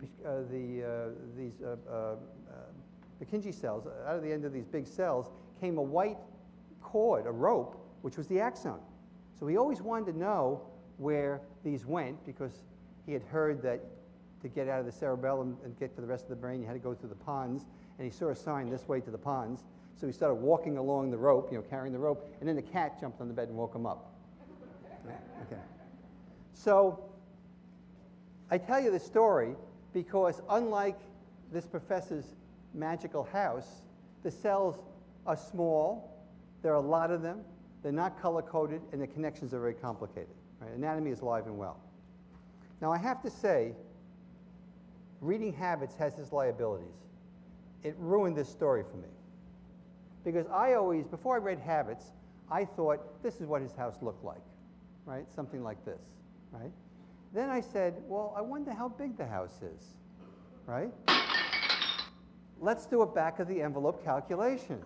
Purkinje cells, out of the end of these big cells, came a white cord, a rope, which was the axon. So he always wanted to know where these went, because he had heard that to get out of the cerebellum and get to the rest of the brain, you had to go through the pons, and he saw a sign this way to the pons. So he started walking along the rope, carrying the rope, and then the cat jumped on the bed and woke him up. Okay. So I tell you this story because unlike this professor's magical house, the cells are small, there are a lot of them, they're not color-coded, and the connections are very complicated. Right? Anatomy is alive and well. Now I have to say, reading habits has its liabilities. It ruined this story for me. Because I always, before I read Habits, I thought this is what his house looked like, right? Something like this, right? Then I said, well, I wonder how big the house is, right? Let's do a back of the envelope calculation.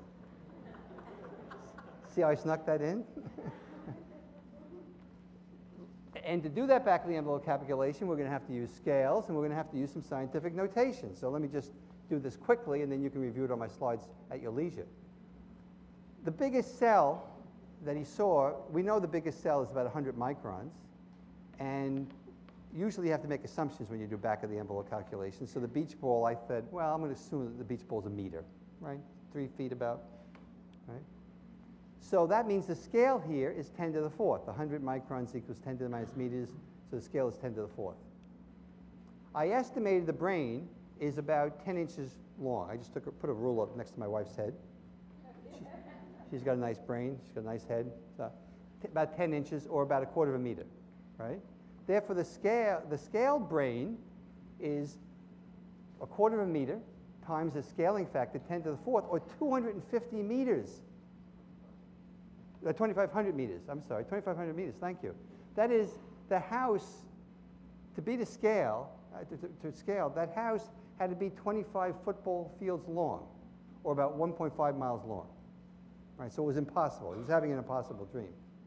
See how I snuck that in? And to do that back of the envelope calculation, we're going to have to use scales, and we're going to have to use some scientific notation. So let me just do this quickly, and then you can review it on my slides at your leisure. The biggest cell that he saw, we know the biggest cell is about 100 microns, and usually you have to make assumptions when you do back of the envelope calculations. So the beach ball, I said, well, I'm going to assume that the beach ball is a meter, right? 3 feet about, right? So that means the scale here is 10 to the 4th. 100 microns equals 10 to the minus meters, so the scale is 10 to the 4th. I estimated the brain is about 10 inches long. I just put a ruler up next to my wife's head. She's got a nice brain. She's got a nice head. So about 10 inches or about a quarter of a meter, right? Therefore, the scaled brain is a quarter of a meter times the scaling factor 10 to the fourth, or 250 meters. 2,500 meters, I'm sorry, 2,500 meters, thank you. That is, the house, to be to scale, that house had to be 25 football fields long, or about 1.5 miles long. Right, so it was impossible. He was having an impossible dream.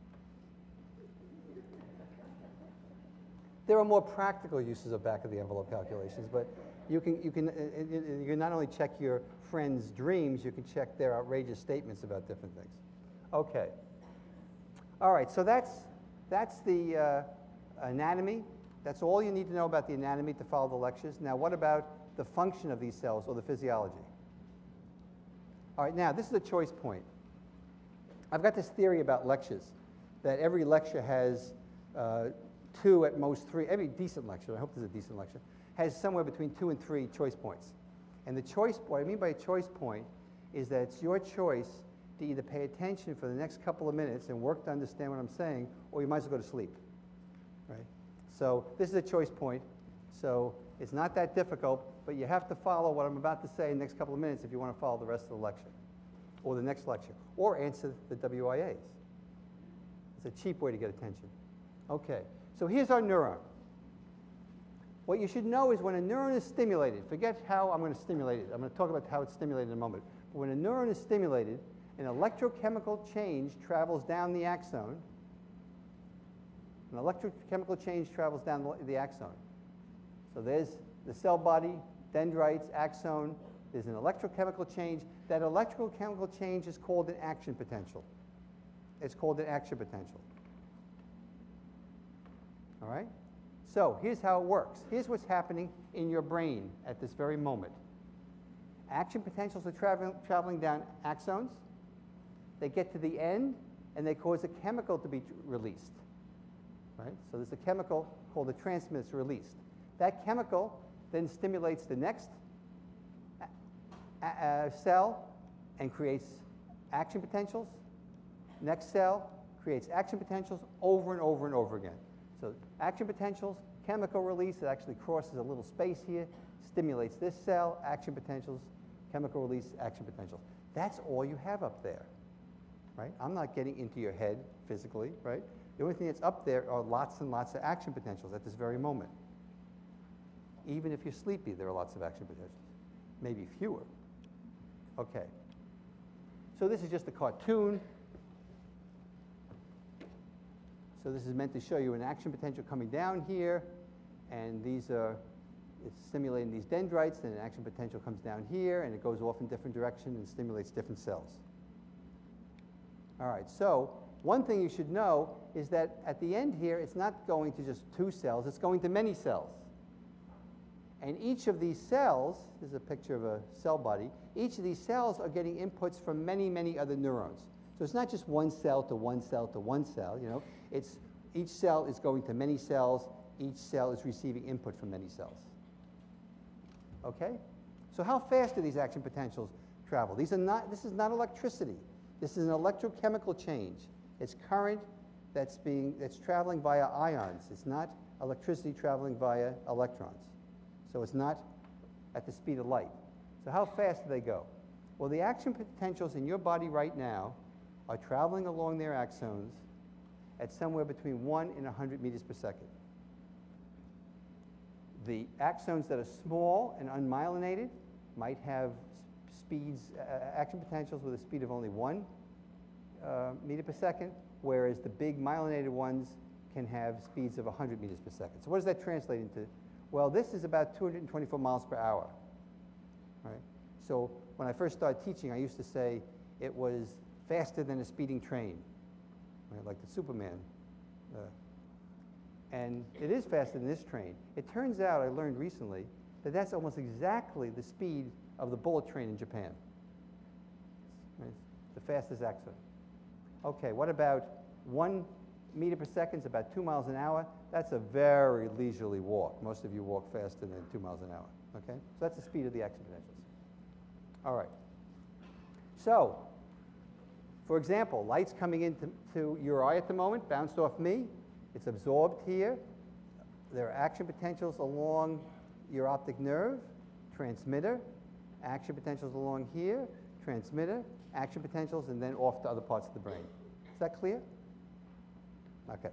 There are more practical uses of back-of-the-envelope calculations, but you can not only check your friends' dreams, you can check their outrageous statements about different things. Okay. All right, so that's the anatomy. That's all you need to know about the anatomy to follow the lectures. Now, what about the function of these cells or the physiology? All right, now, this is a choice point. I've got this theory about lectures, that every lecture has 2, at most 3, every decent lecture, I hope this is a decent lecture, has somewhere between 2 and 3 choice points. And the choice, what I mean by a choice point is that it's your choice to either pay attention for the next couple of minutes and work to understand what I'm saying, or you might as well go to sleep, right? So this is a choice point. So it's not that difficult, but you have to follow what I'm about to say in the next couple of minutes if you want to follow the rest of the lecture, or the next lecture, or answer the WIAs. It's a cheap way to get attention. Okay, so here's our neuron. What you should know is when a neuron is stimulated, forget how I'm going to stimulate it. I'm going to talk about how it's stimulated in a moment. But when a neuron is stimulated, an electrochemical change travels down the axon. An electrochemical change travels down the axon. So there's the cell body, dendrites, axon. There's an electrochemical change. That electrochemical change is called an action potential. It's called an action potential. All right? So here's how it works. Here's what's happening in your brain at this very moment. Action potentials are traveling down axons. They get to the end, and they cause a chemical to be released. Right? So there's a chemical called the transmitter that's released. That chemical then stimulates the next cell and creates action potentials. Next cell creates action potentials over and over and over again. So action potentials, chemical release, it actually crosses a little space here, stimulates this cell, action potentials, chemical release, action potentials. That's all you have up there, right? I'm not getting into your head physically, right? The only thing that's up there are lots and lots of action potentials at this very moment. Even if you're sleepy, there are lots of action potentials, maybe fewer. Okay. So this is just a cartoon. So this is meant to show you an action potential coming down here, and it's stimulating these dendrites, and an action potential comes down here, and it goes off in different directions and stimulates different cells. All right, so one thing you should know is that at the end here, it's not going to just 2 cells, it's going to many cells. And each of these cells, this is a picture of a cell body, each of these cells are getting inputs from many, many other neurons. So it's not just one cell to one cell to one cell, you know. It's each cell is going to many cells, each cell is receiving input from many cells. Okay? So how fast do these action potentials travel? This is not electricity. This is an electrochemical change. It's current that's traveling via ions. It's not electricity traveling via electrons. So it's not at the speed of light. So how fast do they go? Well, the action potentials in your body right now are traveling along their axons at somewhere between 1 and 100 meters per second. The axons that are small and unmyelinated might have action potentials with a speed of only 1 meter per second, whereas the big myelinated ones can have speeds of 100 meters per second. So what does that translate into? Well, this is about 224 miles per hour. Right? So when I first started teaching, I used to say it was faster than a speeding train, right? Like the Superman. And it is faster than this train. It turns out, I learned recently, that that's almost exactly the speed of the bullet train in Japan. Right? The fastest axon. Okay, what about 1 meter per second is about 2 miles an hour. That's a very leisurely walk. Most of you walk faster than 2 miles an hour. Okay? So that's the speed of the action potentials. All right. So For example, light's coming into to your eye at the moment, bounced off me. It's absorbed here. There are action potentials along your optic nerve, transmitter, action potentials along here, transmitter, action potentials, and then off to other parts of the brain. Is that clear? Okay.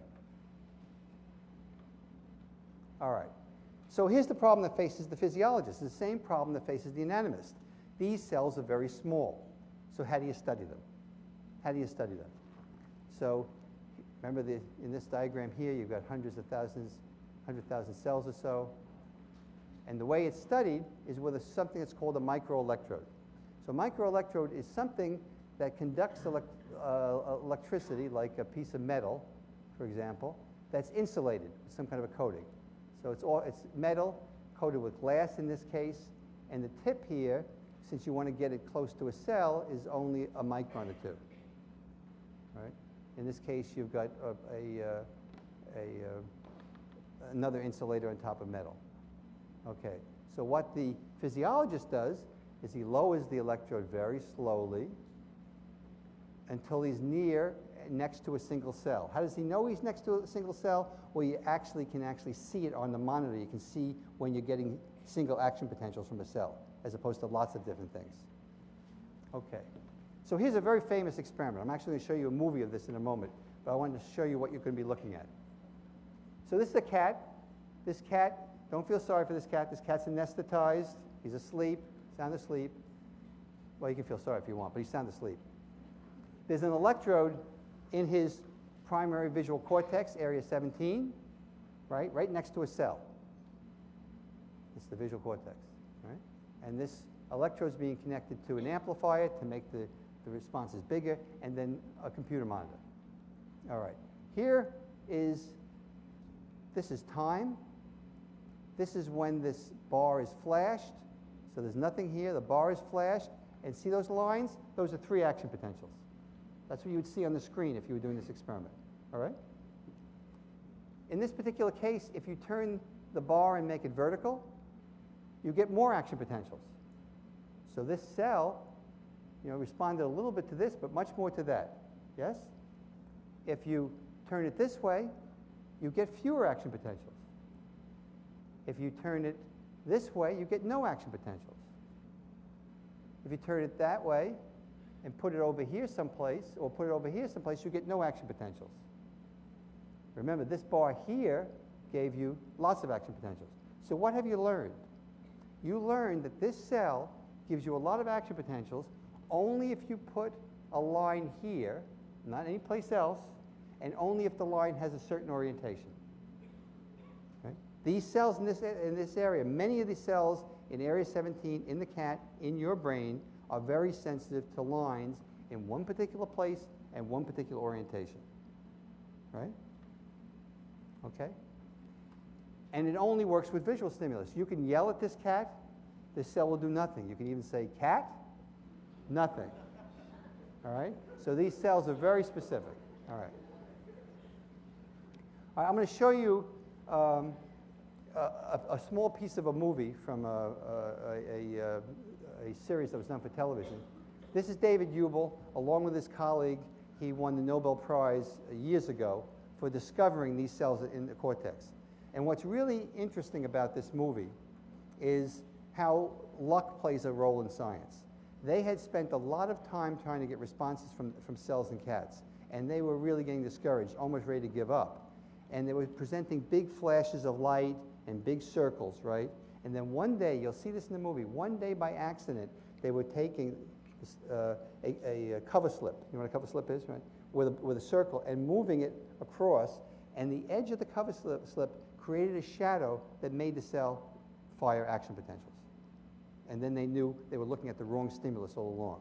All right. So here's the problem that faces the physiologist. It's the same problem that faces the anatomist. These cells are very small. So how do you study them? How do you study them? So remember in this diagram here, you've got hundreds of thousands, 100,000 cells or so. And the way it's studied is with something that's called a microelectrode. So microelectrode is something that conducts electricity, like a piece of metal, for example, that's insulated with some kind of a coating. So it's metal coated with glass in this case, and the tip here, since you want to get it close to a cell, is only a micron or two. Right? In this case, you've got another insulator on top of metal. Okay, so what the physiologist does is he lowers the electrode very slowly until he's next to a single cell. How does he know he's next to a single cell? Well, you can see it on the monitor. You can see when you're getting single action potentials from a cell, as opposed to lots of different things. Okay, so here's a very famous experiment. I'm actually going to show you a movie of this in a moment, but I wanted to show you what you're going to be looking at. So this is a cat. This cat, don't feel sorry for this cat. This cat's anesthetized. He's asleep, sound asleep. Well, you can feel sorry if you want, but he's sound asleep. There's an electrode in his primary visual cortex, area 17, right next to a cell. It's the visual cortex, right? And this electrode is being connected to an amplifier to make the responses bigger, and then a computer monitor. All right, this is time. This is when this bar is flashed. So there's nothing here. The bar is flashed. And see those lines? Those are 3 action potentials. That's what you would see on the screen if you were doing this experiment. All right? In this particular case, if you turn the bar and make it vertical, you get more action potentials. So this cell, responded a little bit to this, but much more to that. Yes? If you turn it this way, you get fewer action potentials. If you turn it this way, you get no action potentials. If you turn it that way and put it over here someplace, or put it over here someplace, you get no action potentials. Remember, this bar here gave you lots of action potentials. So what have you learned? You learned that this cell gives you a lot of action potentials only if you put a line here, not any place else, and only if the line has a certain orientation. Okay? These cells in this area, many of these cells in area 17 in the cat, in your brain, are very sensitive to lines in one particular place and one particular orientation. Right? Okay? And it only works with visual stimulus. You can yell at this cat, this cell will do nothing. You can even say, cat, nothing. All right? So these cells are very specific. All right. All right, I'm going to show you a small piece of a movie from a series that was done for television. This is David Hubel. Along with his colleague, he won the Nobel Prize years ago for discovering these cells in the cortex. And what's really interesting about this movie is how luck plays a role in science. They had spent a lot of time trying to get responses from cells in cats, and they were really getting discouraged, almost ready to give up. And they were presenting big flashes of light and big circles, right? And then one day, you'll see this in the movie, one day by accident, they were taking a cover slip. You know what a cover slip is, right? With a circle and moving it across, and the edge of the cover slip created a shadow that made the cell fire action potentials. And then they knew they were looking at the wrong stimulus all along.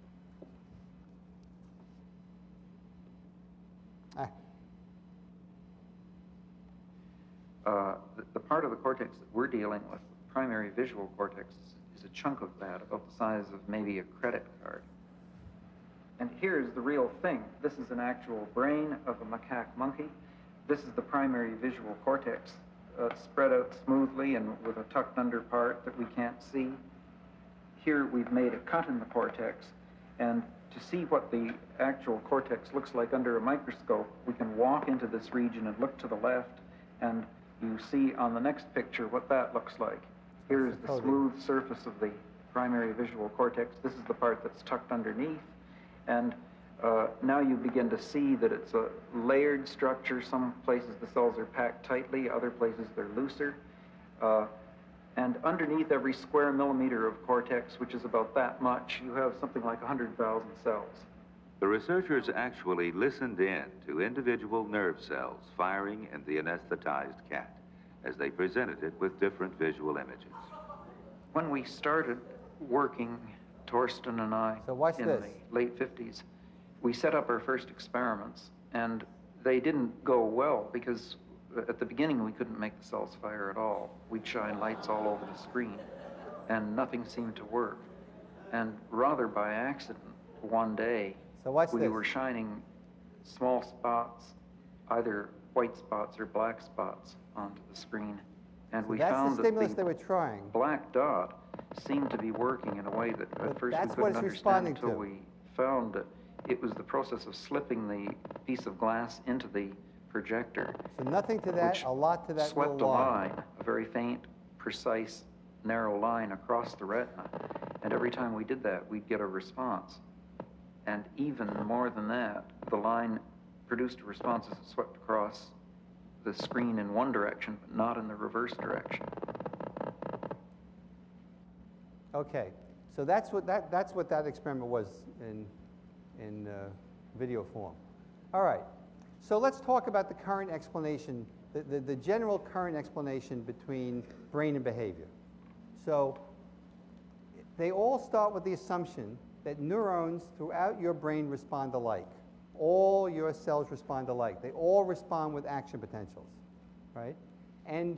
The part of the cortex that we're dealing with, the primary visual cortex, is a chunk of that, about the size of maybe a credit card. And here's the real thing. This is an actual brain of a macaque monkey. This is the primary visual cortex, spread out smoothly and with a tucked under part that we can't see. Here we've made a cut in the cortex, and to see what the actual cortex looks like under a microscope, we can walk into this region and look to the left, and you see on the next picture what that looks like. Here's the smooth surface of the primary visual cortex. This is the part that's tucked underneath, and now you begin to see that it's a layered structure. Some places the cells are packed tightly, other places they're looser. And underneath every square millimeter of cortex, which is about that much, you have something like 100,000 cells. The researchers actually listened in to individual nerve cells firing in the anesthetized cat as they presented it with different visual images. When we started working, Torsten and I, in the late 50s, we set up our first experiments, and they didn't go well because at the beginning we couldn't make the cells fire at all. We'd shine lights all over the screen, and nothing seemed to work. And rather by accident, one day, we were shining small spots, either white spots or black spots, onto the screen. And we found that the black dot seemed to be working in a way that at first we couldn't understand until we found that it was the process of slipping the piece of glass into the projector. So nothing to that, a lot to that swept a line, a very faint, precise, narrow line across the retina. And every time we did that, we'd get a response. And even more than that, the line produced a response as it swept across the screen in one direction, but not in the reverse direction. Okay, so that's what that experiment was in video form. All right, so let's talk about the current explanation, the general current explanation between brain and behavior. So they all start with the assumption that neurons throughout your brain respond alike. All your cells respond alike. They all respond with action potentials, right? And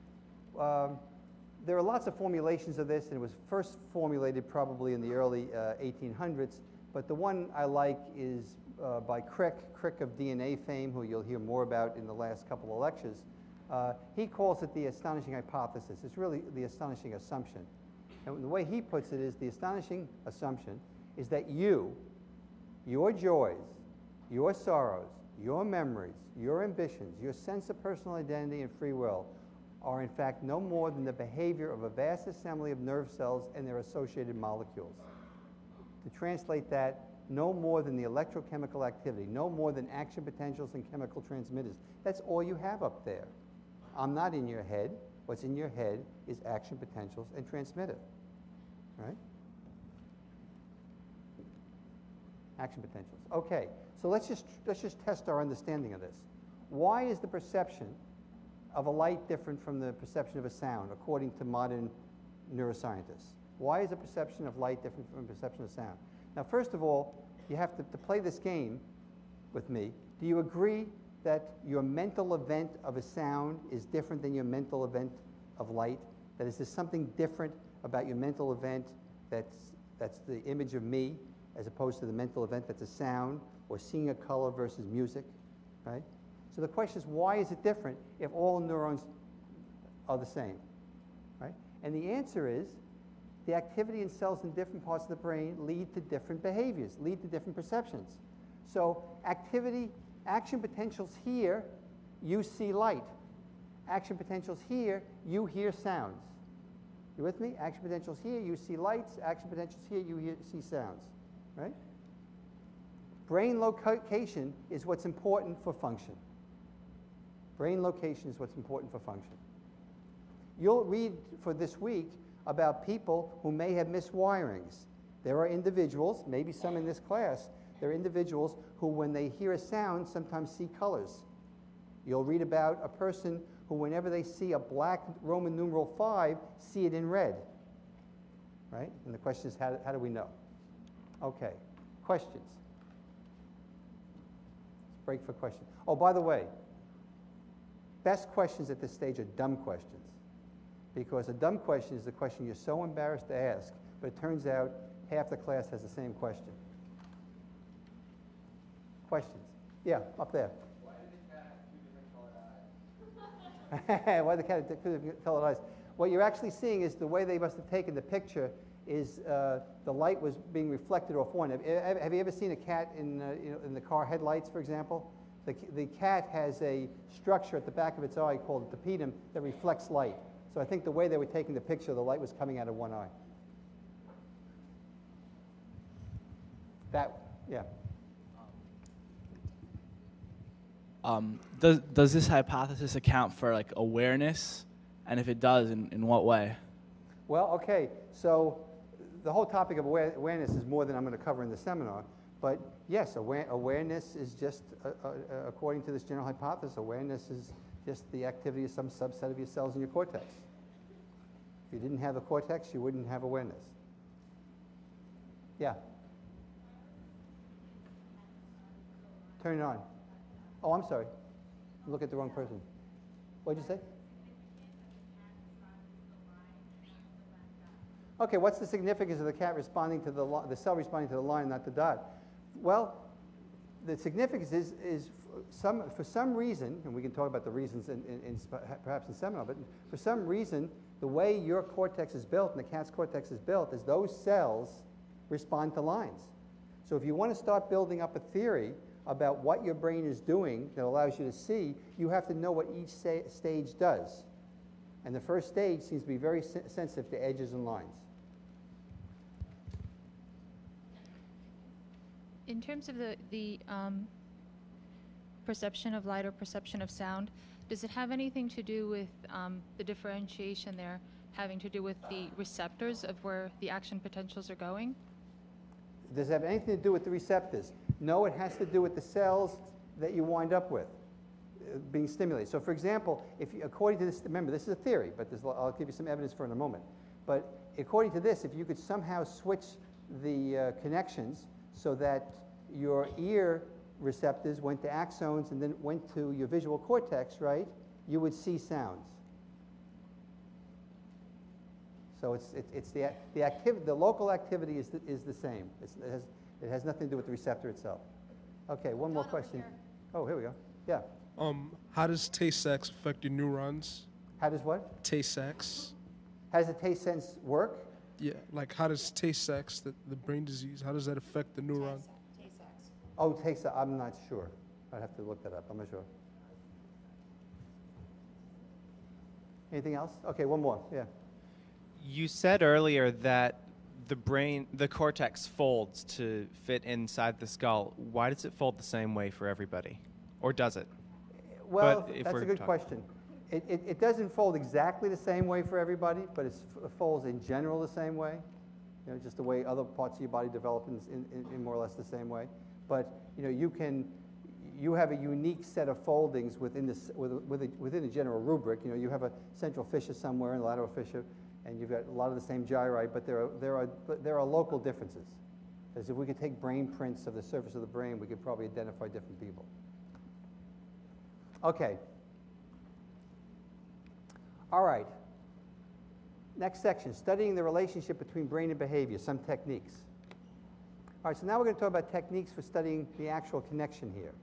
there are lots of formulations of this, and it was first formulated probably in the early 1800s, but the one I like is by Crick of DNA fame, who you'll hear more about in the last couple of lectures. He calls it the astonishing hypothesis. It's really the astonishing assumption. And the way he puts it is the astonishing assumption is that your joys, your sorrows, your memories, your ambitions, your sense of personal identity and free will are in fact no more than the behavior of a vast assembly of nerve cells and their associated molecules. To translate that, no more than the electrochemical activity, no more than action potentials and chemical transmitters. That's all you have up there. I'm not in your head. What's in your head is action potentials and transmitter, right? Action potentials. Okay, so let's just test our understanding of this. Why is the perception of a light different from the perception of a sound, according to modern neuroscientists? Why is the perception of light different from the perception of sound? Now, first of all, you have to play this game with me. Do you agree that your mental event of a sound is different than your mental event of light? That is, there's something different about your mental event that's the image of me, as opposed to the mental event that's a sound, or seeing a color versus music, right? So the question is, why is it different if all neurons are the same, right? And the answer is, the activity in cells in different parts of the brain lead to different behaviors, lead to different perceptions. So action potentials here, you see light. Action potentials here, you hear sounds. You with me? Action potentials here, you see lights. Action potentials here, you see sounds, right? Brain location is what's important for function. Brain location is what's important for function. You'll read for this week about people who may have miswirings. There are individuals, maybe some in this class, there are individuals who when they hear a sound sometimes see colors. You'll read about a person who whenever they see a black Roman numeral 5, see it in red, right? And the question is, how do we know? Okay, questions? Let's break for questions. Oh, by the way, best questions at this stage are dumb questions. Because a dumb question is the question you're so embarrassed to ask, but it turns out half the class has the same question. Questions? Yeah, up there. Why did the cat have two different colored eyes? Why the cat had two different colored eyes? What you're actually seeing is the way they must have taken the picture is the light was being reflected off one. Have you ever seen a cat in the car headlights, for example? The cat has a structure at the back of its eye called the tapetum that reflects light. So I think the way they were taking the picture, the light was coming out of one eye. Yeah. Does this hypothesis account for like awareness? And if it does, in what way? Well, okay, so the whole topic of awareness is more than I'm going to cover in the seminar. But yes, awareness is just, according to this general hypothesis, awareness is just the activity of some subset of your cells in your cortex. If you didn't have the cortex, you wouldn't have awareness. Yeah. Turn it on. Oh, I'm sorry. Look at the wrong person. What did you say? Okay, what's the significance of the cat responding to the cell responding to the line, not the dot? Well, the significance is for some reason, and we can talk about the reasons perhaps in seminar, but for some reason, the way your cortex is built and the cat's cortex is built is those cells respond to lines. So if you want to start building up a theory about what your brain is doing that allows you to see, you have to know what each stage does. And the first stage seems to be very sensitive to edges and lines. In terms of the perception of light or perception of sound, does it have anything to do with the differentiation there having to do with the receptors of where the action potentials are going? Does it have anything to do with the receptors? No, it has to do with the cells that you wind up with being stimulated. So for example, according to this, remember this is a theory, but I'll give you some evidence for it in a moment. But according to this, if you could somehow switch the connections so that your ear receptors went to axons and then went to your visual cortex, right, you would see sounds. So the local activity is the same. It has nothing to do with the receptor itself. Okay, one more question. Oh, here we go. Yeah. How does taste sex affect your neurons? How does what? Taste sex. How does the taste sense work? Yeah, like how does taste sex, the brain disease, how does that affect the neuron? Tay-Sachs. Oh, taste. I'm not sure. I'd have to look that up. I'm not sure. Anything else? Okay, one more. Yeah. You said earlier that the cortex folds to fit inside the skull. Why does it fold the same way for everybody? Or does it? Well, that's a good question. It doesn't fold exactly the same way for everybody, but it folds in general the same way. You know, just the way other parts of your body develop in more or less the same way. But you know, you have a unique set of foldings within a general rubric. You know, you have a central fissure somewhere and a lateral fissure, and you've got a lot of the same gyri, but there are local differences. As if we could take brain prints of the surface of the brain, we could probably identify different people. Okay. All right. Next section, studying the relationship between brain and behavior, some techniques. All right, so now we're going to talk about techniques for studying the actual connection here.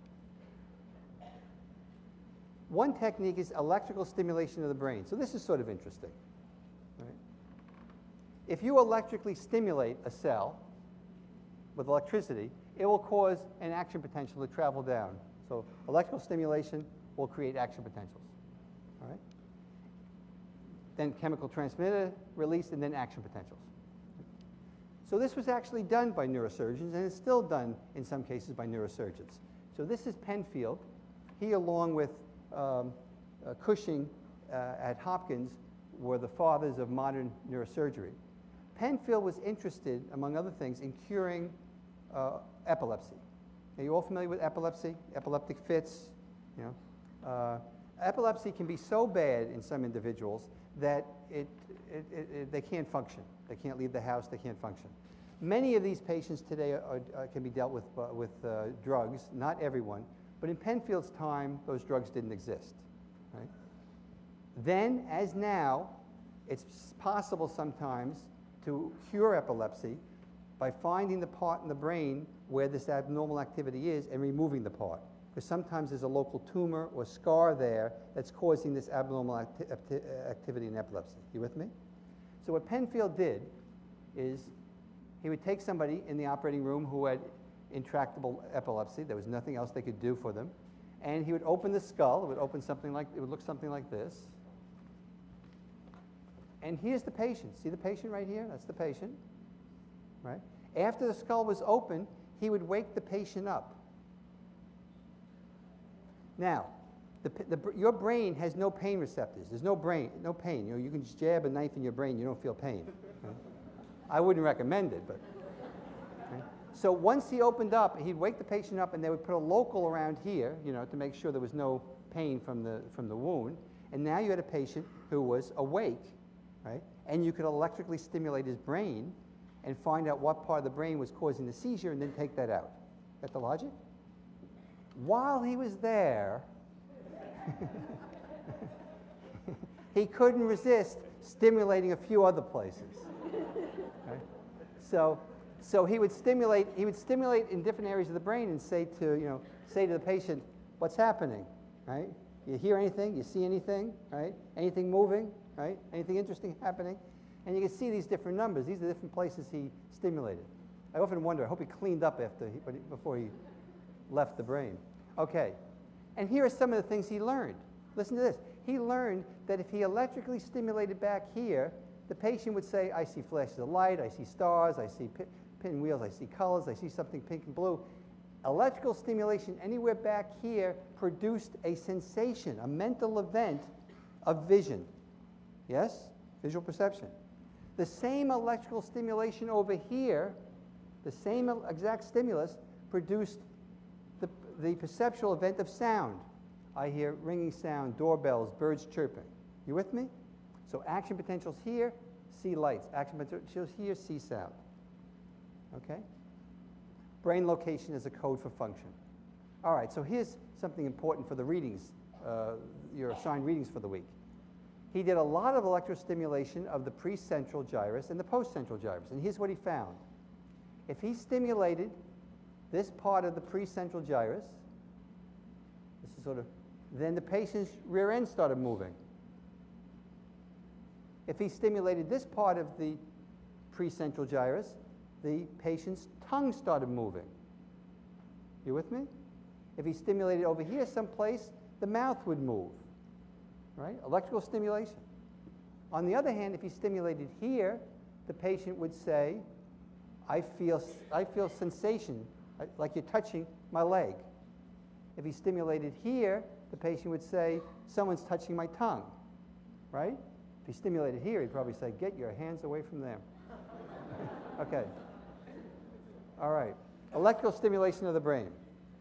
One technique is electrical stimulation of the brain. So this is sort of interesting. Right? If you electrically stimulate a cell with electricity, it will cause an action potential to travel down. So electrical stimulation will create action potentials. All right? Then chemical transmitter release, and then action potentials. So this was actually done by neurosurgeons, and it's still done in some cases by neurosurgeons. So this is Penfield. He, along with Cushing at Hopkins, were the fathers of modern neurosurgery. Penfield was interested, among other things, in curing epilepsy. Are you all familiar with epilepsy? Epileptic fits, you know. Epilepsy can be so bad in some individuals that they can't function. They can't leave the house. They can't function. Many of these patients today can be dealt with drugs. Not everyone, but in Penfield's time, those drugs didn't exist. Right? Then, as now, it's possible sometimes to cure epilepsy by finding the part in the brain where this abnormal activity is and removing the part. Because sometimes there's a local tumor or scar there that's causing this abnormal activity in epilepsy. You with me? So what Penfield did is he would take somebody in the operating room who had intractable epilepsy. There was nothing else they could do for them. And he would open the skull. It would look something like this. And here's the patient. See the patient right here? That's the patient, right? After the skull was open, he would wake the patient up. Now, your brain has no pain receptors. There's no pain. You know, you can just jab a knife in your brain, you don't feel pain. Right? I wouldn't recommend it, but. Right? So once he opened up, he'd wake the patient up, and they would put a local around here, you know, to make sure there was no pain from the wound. And now you had a patient who was awake, right? And you could electrically stimulate his brain and find out what part of the brain was causing the seizure, and then take that out. Got the logic? While he was there, he couldn't resist stimulating a few other places. Right? So he would stimulate in different areas of the brain and say to the patient, "What's happening?" Right? You hear anything? You see anything? Right? Anything moving? Right? Anything interesting happening? And you can see these different numbers. These are the different places he stimulated. I often wonder, I hope he cleaned up before he left the brain. Okay. And here are some of the things he learned. Listen to this. He learned that if he electrically stimulated back here, the patient would say, "I see flashes of light, I see stars, I see pinwheels, I see colors, I see something pink and blue." Electrical stimulation anywhere back here produced a sensation, a mental event of vision. Yes? Visual perception. The same electrical stimulation over here, the same exact stimulus, produced the perceptual event of sound. I hear ringing sound, doorbells, birds chirping. You with me? So action potentials here, see lights. Action potentials here, see sound. Okay? Brain location is a code for function. All right, so here's something important for the readings, your assigned readings for the week. He did a lot of electrostimulation of the precentral gyrus and the postcentral gyrus, and here's what he found. If he stimulated this part of the precentral gyrus, this is then the patient's rear end started moving. If he stimulated this part of the precentral gyrus, the patient's tongue started moving. You with me? If he stimulated over here someplace, the mouth would move. Right? Electrical stimulation. On the other hand, if he stimulated here, the patient would say, I feel sensation, like you're touching my leg. If he stimulated here, the patient would say, someone's touching my tongue. Right? If he stimulated here, he'd probably say, get your hands away from there. Okay. All right. Electrical stimulation of the brain.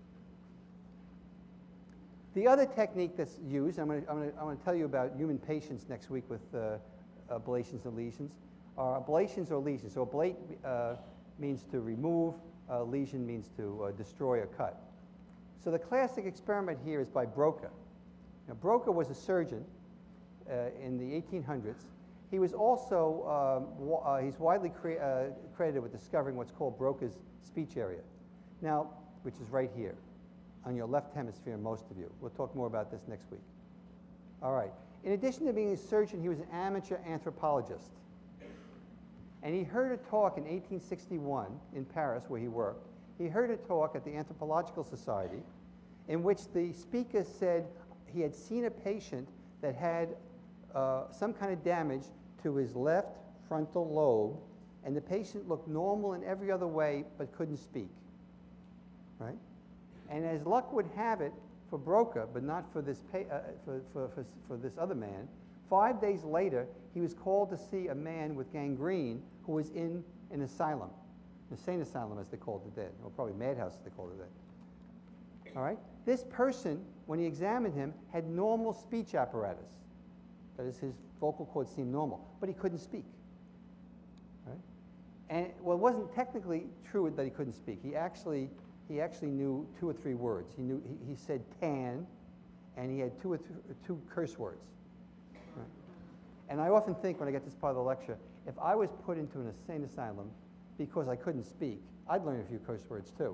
The other technique that's used, I'm going to tell you about human patients next week with ablations and lesions, are ablations or lesions. So ablate means to remove, lesion means to destroy or cut. So the classic experiment here is by Broca. Now, Broca was a surgeon in the 1800s. He was also, he's widely credited with discovering what's called Broca's speech area. Now, which is right here on your left hemisphere, most of you. We'll talk more about this next week. All right. In addition to being a surgeon, he was an amateur anthropologist. And he heard a talk in 1861 in Paris, where he worked. He heard a talk at the Anthropological Society in which the speaker said he had seen a patient that had some kind of damage to his left frontal lobe, and the patient looked normal in every other way but couldn't speak. Right? And as luck would have it for Broca, but not for this for this other man, 5 days later he was called to see a man with gangrene who was in an asylum, an insane asylum as they called it then, or probably madhouse as they called it then. All right. This person, when he examined him, had normal speech apparatus. That is, his vocal cords seemed normal, but he couldn't speak. Right? And well, it wasn't technically true that he couldn't speak. He actually knew 2 or 3 words. He said tan, and he had two curse words. Right? And I often think when I get this part of the lecture, if I was put into an insane asylum because I couldn't speak, I'd learn a few curse words too.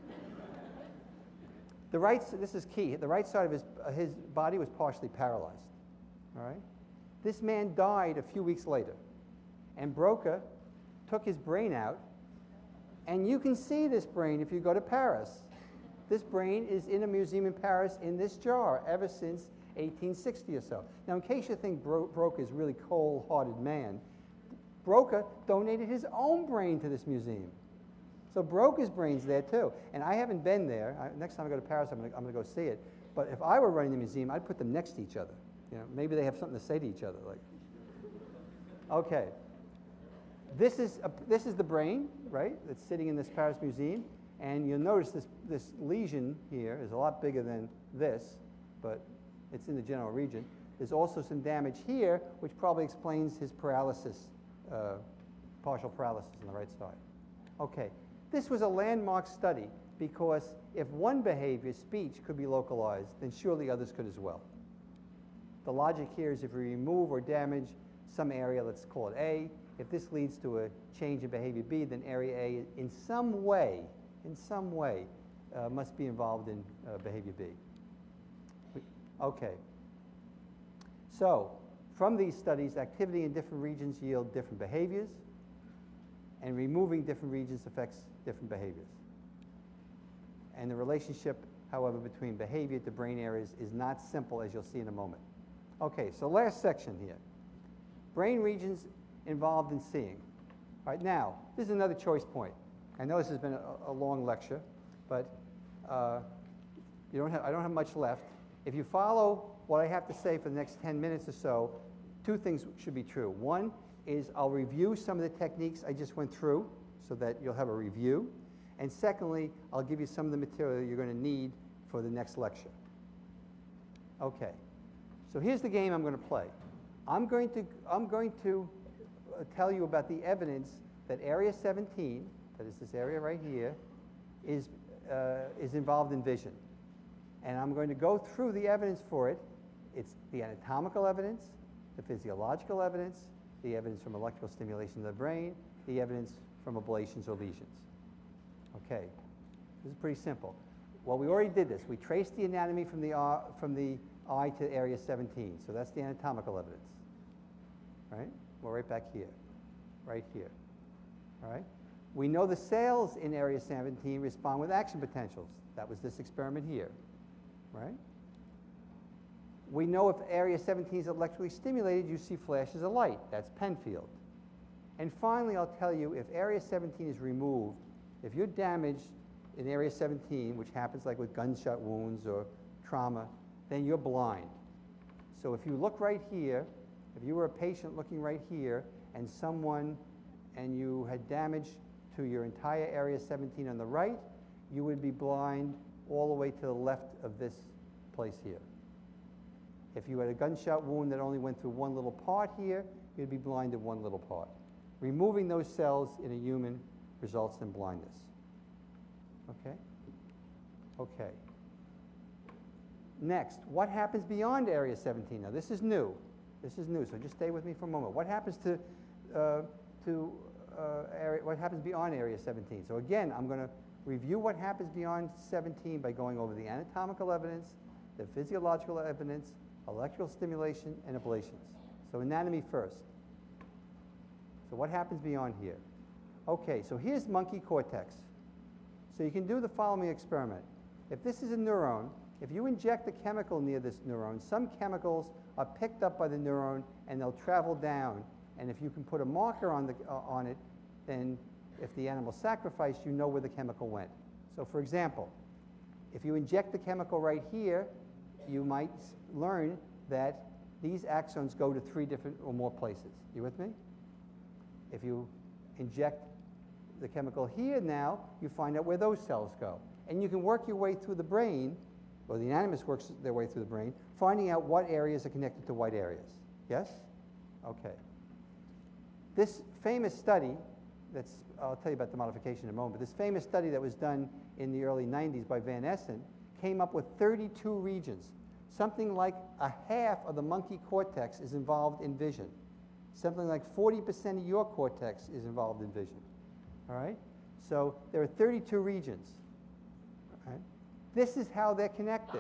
This is key. The right side of his body was partially paralyzed. All right. This man died a few weeks later, and Broca took his brain out, and you can see this brain if you go to Paris. This brain is in a museum in Paris in this jar ever since 1860 or so. Now, in case you think Broca is a really cold-hearted man, Broca donated his own brain to this museum. So Broca's brain's there too. And I haven't been there. Next time I go to Paris, I'm going to go see it. But if I were running the museum, I'd put them next to each other. You know, maybe they have something to say to each other. Like, okay, this is the brain, right? That's sitting in this Paris museum. And you'll notice this lesion here is a lot bigger than this, but it's in the general region. There's also some damage here, which probably explains his paralysis, partial paralysis on the right side. Okay, this was a landmark study because if one behavior, speech, could be localized, then surely others could as well. The logic here is if we remove or damage some area, let's call it A, if this leads to a change in behavior B, then area A in some way must be involved in behavior B. Okay. So, from these studies, activity in different regions yield different behaviors, and removing different regions affects different behaviors. And the relationship, however, between behavior to brain areas is not simple, as you'll see in a moment. Okay, so last section here. Brain regions involved in seeing. All right, now, this is another choice point. I know this has been a long lecture, but I don't have much left. If you follow what I have to say for the next 10 minutes or so, two things should be true. One is I'll review some of the techniques I just went through so that you'll have a review. And secondly, I'll give you some of the material you're going to need for the next lecture. Okay, so here's the game I'm going to play. I'm going to tell you about the evidence that Area 17, that is this area right here, is involved in vision. And I'm going to go through the evidence for it. It's the anatomical evidence, the physiological evidence, the evidence from electrical stimulation of the brain, the evidence from ablations or lesions. Okay, this is pretty simple. Well, we already did this. We traced the anatomy from the eye to area 17. So that's the anatomical evidence. Right? We're right back here. Right here. All right? We know the cells in area 17 respond with action potentials. That was this experiment here. Right? We know if area 17 is electrically stimulated, you see flashes of light. That's Penfield. And finally, I'll tell you, if area 17 is removed, if you're damaged in area 17, which happens like with gunshot wounds or trauma, then you're blind. So if you look right here, if you were a patient looking right here, and you had damage to your entire area 17 on the right, you would be blind all the way to the left of this place here. If you had a gunshot wound that only went through one little part here, you'd be blind in one little part. Removing those cells in a human results in blindness. Okay? Okay. Next, what happens beyond area 17? Now, this is new. This is new, so just stay with me for a moment. What happens what happens beyond area 17? So again, I'm going to review what happens beyond 17 by going over the anatomical evidence, the physiological evidence, electrical stimulation, and ablations. So anatomy first. So what happens beyond here? Okay, so here's monkey cortex. So you can do the following experiment. If this is a neuron, if you inject a chemical near this neuron, some chemicals are picked up by the neuron and they'll travel down. And if you can put a marker on it, then if the animal sacrificed, you know where the chemical went. So for example, if you inject the chemical right here, you might learn that these axons go to 3 different or more places. You with me? If you inject the chemical here now, you find out where those cells go. And you can work your way through the brain, or the anatomists work their way through the brain, finding out what areas are connected to what areas. Yes? Okay. This famous study, I'll tell you about the modification in a moment, but this famous study that was done in the early 90s by Van Essen came up with 32 regions. Something like a half of the monkey cortex is involved in vision. Something like 40% of your cortex is involved in vision. All right? So there are 32 regions. All right? This is how they're connected.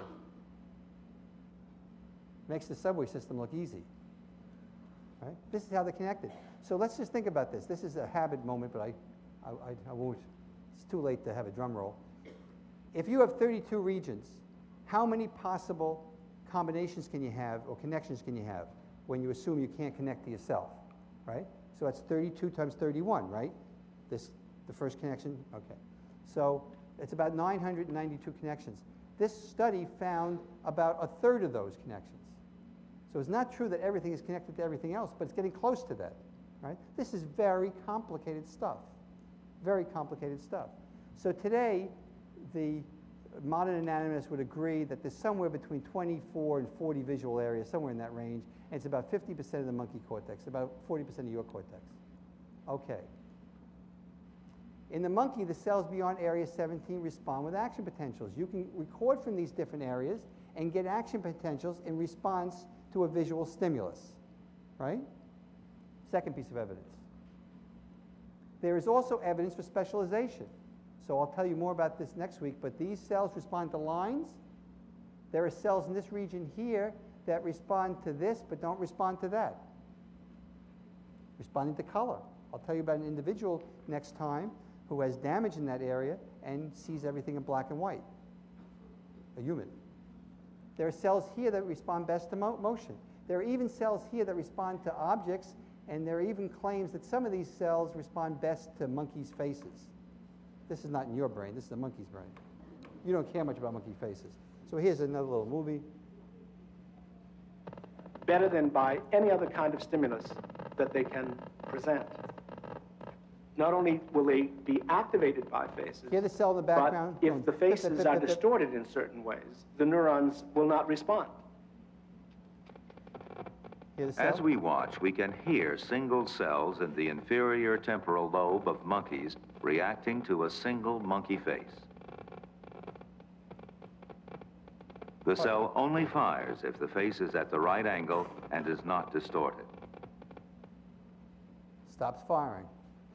Makes the subway system look easy. Right? This is how they're connected. So let's just think about this. This is a habit moment, but I won't, it's too late to have a drum roll. If you have 32 regions, how many possible combinations can you have or connections can you have when you assume you can't connect to yourself, right? So that's 32 times 31, right? The first connection, okay. So it's about 992 connections. This study found about a third of those connections. So it's not true that everything is connected to everything else, but it's getting close to that, right? This is very complicated stuff, very complicated stuff. So today, the modern anatomists would agree that there's somewhere between 24 and 40 visual areas, somewhere in that range, and it's about 50% of the monkey cortex, about 40% of your cortex. Okay. In the monkey, the cells beyond area 17 respond with action potentials. You can record from these different areas and get action potentials in response to a visual stimulus, right? Second piece of evidence. There is also evidence for specialization. So I'll tell you more about this next week, but these cells respond to lines. There are cells in this region here that respond to this but don't respond to that. Responding to color. I'll tell you about an individual next time who has damage in that area and sees everything in black and white, a human. There are cells here that respond best to motion. There are even cells here that respond to objects, and there are even claims that some of these cells respond best to monkeys' faces. This is not in your brain, this is a monkey's brain. You don't care much about monkey faces. So here's another little movie. Better than by any other kind of stimulus that they can present. Not only will they be activated by faces, Hear the cell in the background? but if the faces are distorted in certain ways, the neurons will not respond. Hear the cell? As we watch, we can hear single cells in the inferior temporal lobe of monkeys reacting to a single monkey face. The cell only fires if the face is at the right angle and is not distorted. Stops firing.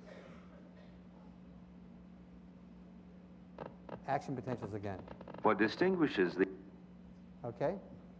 Action potentials again. What distinguishes the... Okay?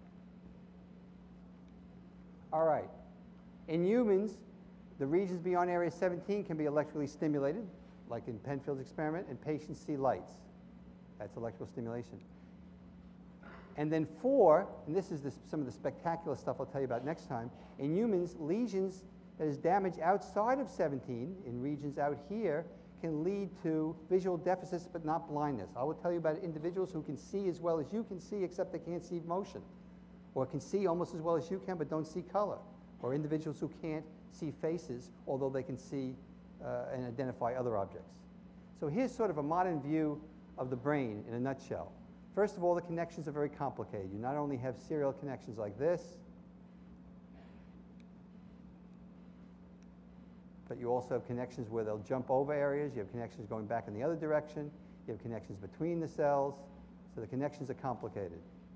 All right. In humans, the regions beyond area 17 can be electrically stimulated, like in Penfield's experiment, and patients see lights. That's electrical stimulation. And then 4, and this is some of the spectacular stuff I'll tell you about next time, in humans, lesions that is damage outside of 17, in regions out here, can lead to visual deficits but not blindness. I will tell you about individuals who can see as well as you can see, except they can't see motion, or can see almost as well as you can but don't see color, or individuals who can't see faces although they can see and identify other objects. So here's sort of a modern view of the brain in a nutshell. First of all, the connections are very complicated. You not only have serial connections like this, but you also have connections where they'll jump over areas. You have connections going back in the other direction. You have connections between the cells. So the connections are complicated.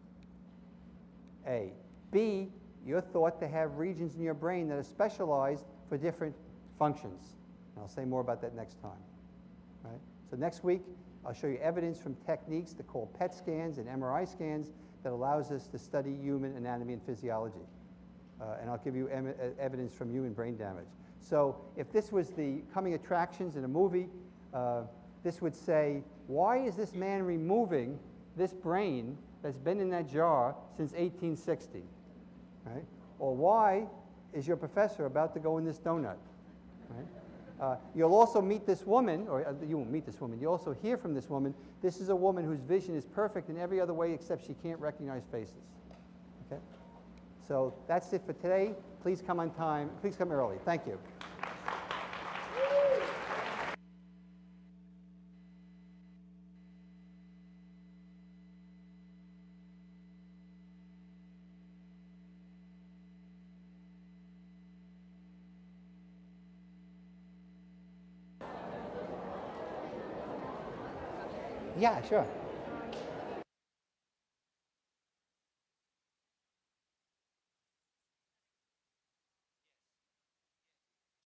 A. B, you're thought to have regions in your brain that are specialized for different functions. And I'll say more about that next time. Right? So next week, I'll show you evidence from techniques that call PET scans and MRI scans that allows us to study human anatomy and physiology. And I'll give you evidence from human brain damage. So if this was the coming attractions in a movie, this would say, why is this man removing this brain that's been in that jar since 1860? Right? Or why is your professor about to go in this donut? Right? You'll also meet this woman, or you won't meet this woman, you'll also hear from this woman. This is a woman whose vision is perfect in every other way except she can't recognize faces. Okay? So that's it for today. Please come on time. Please come early. Thank you. Yeah, sure.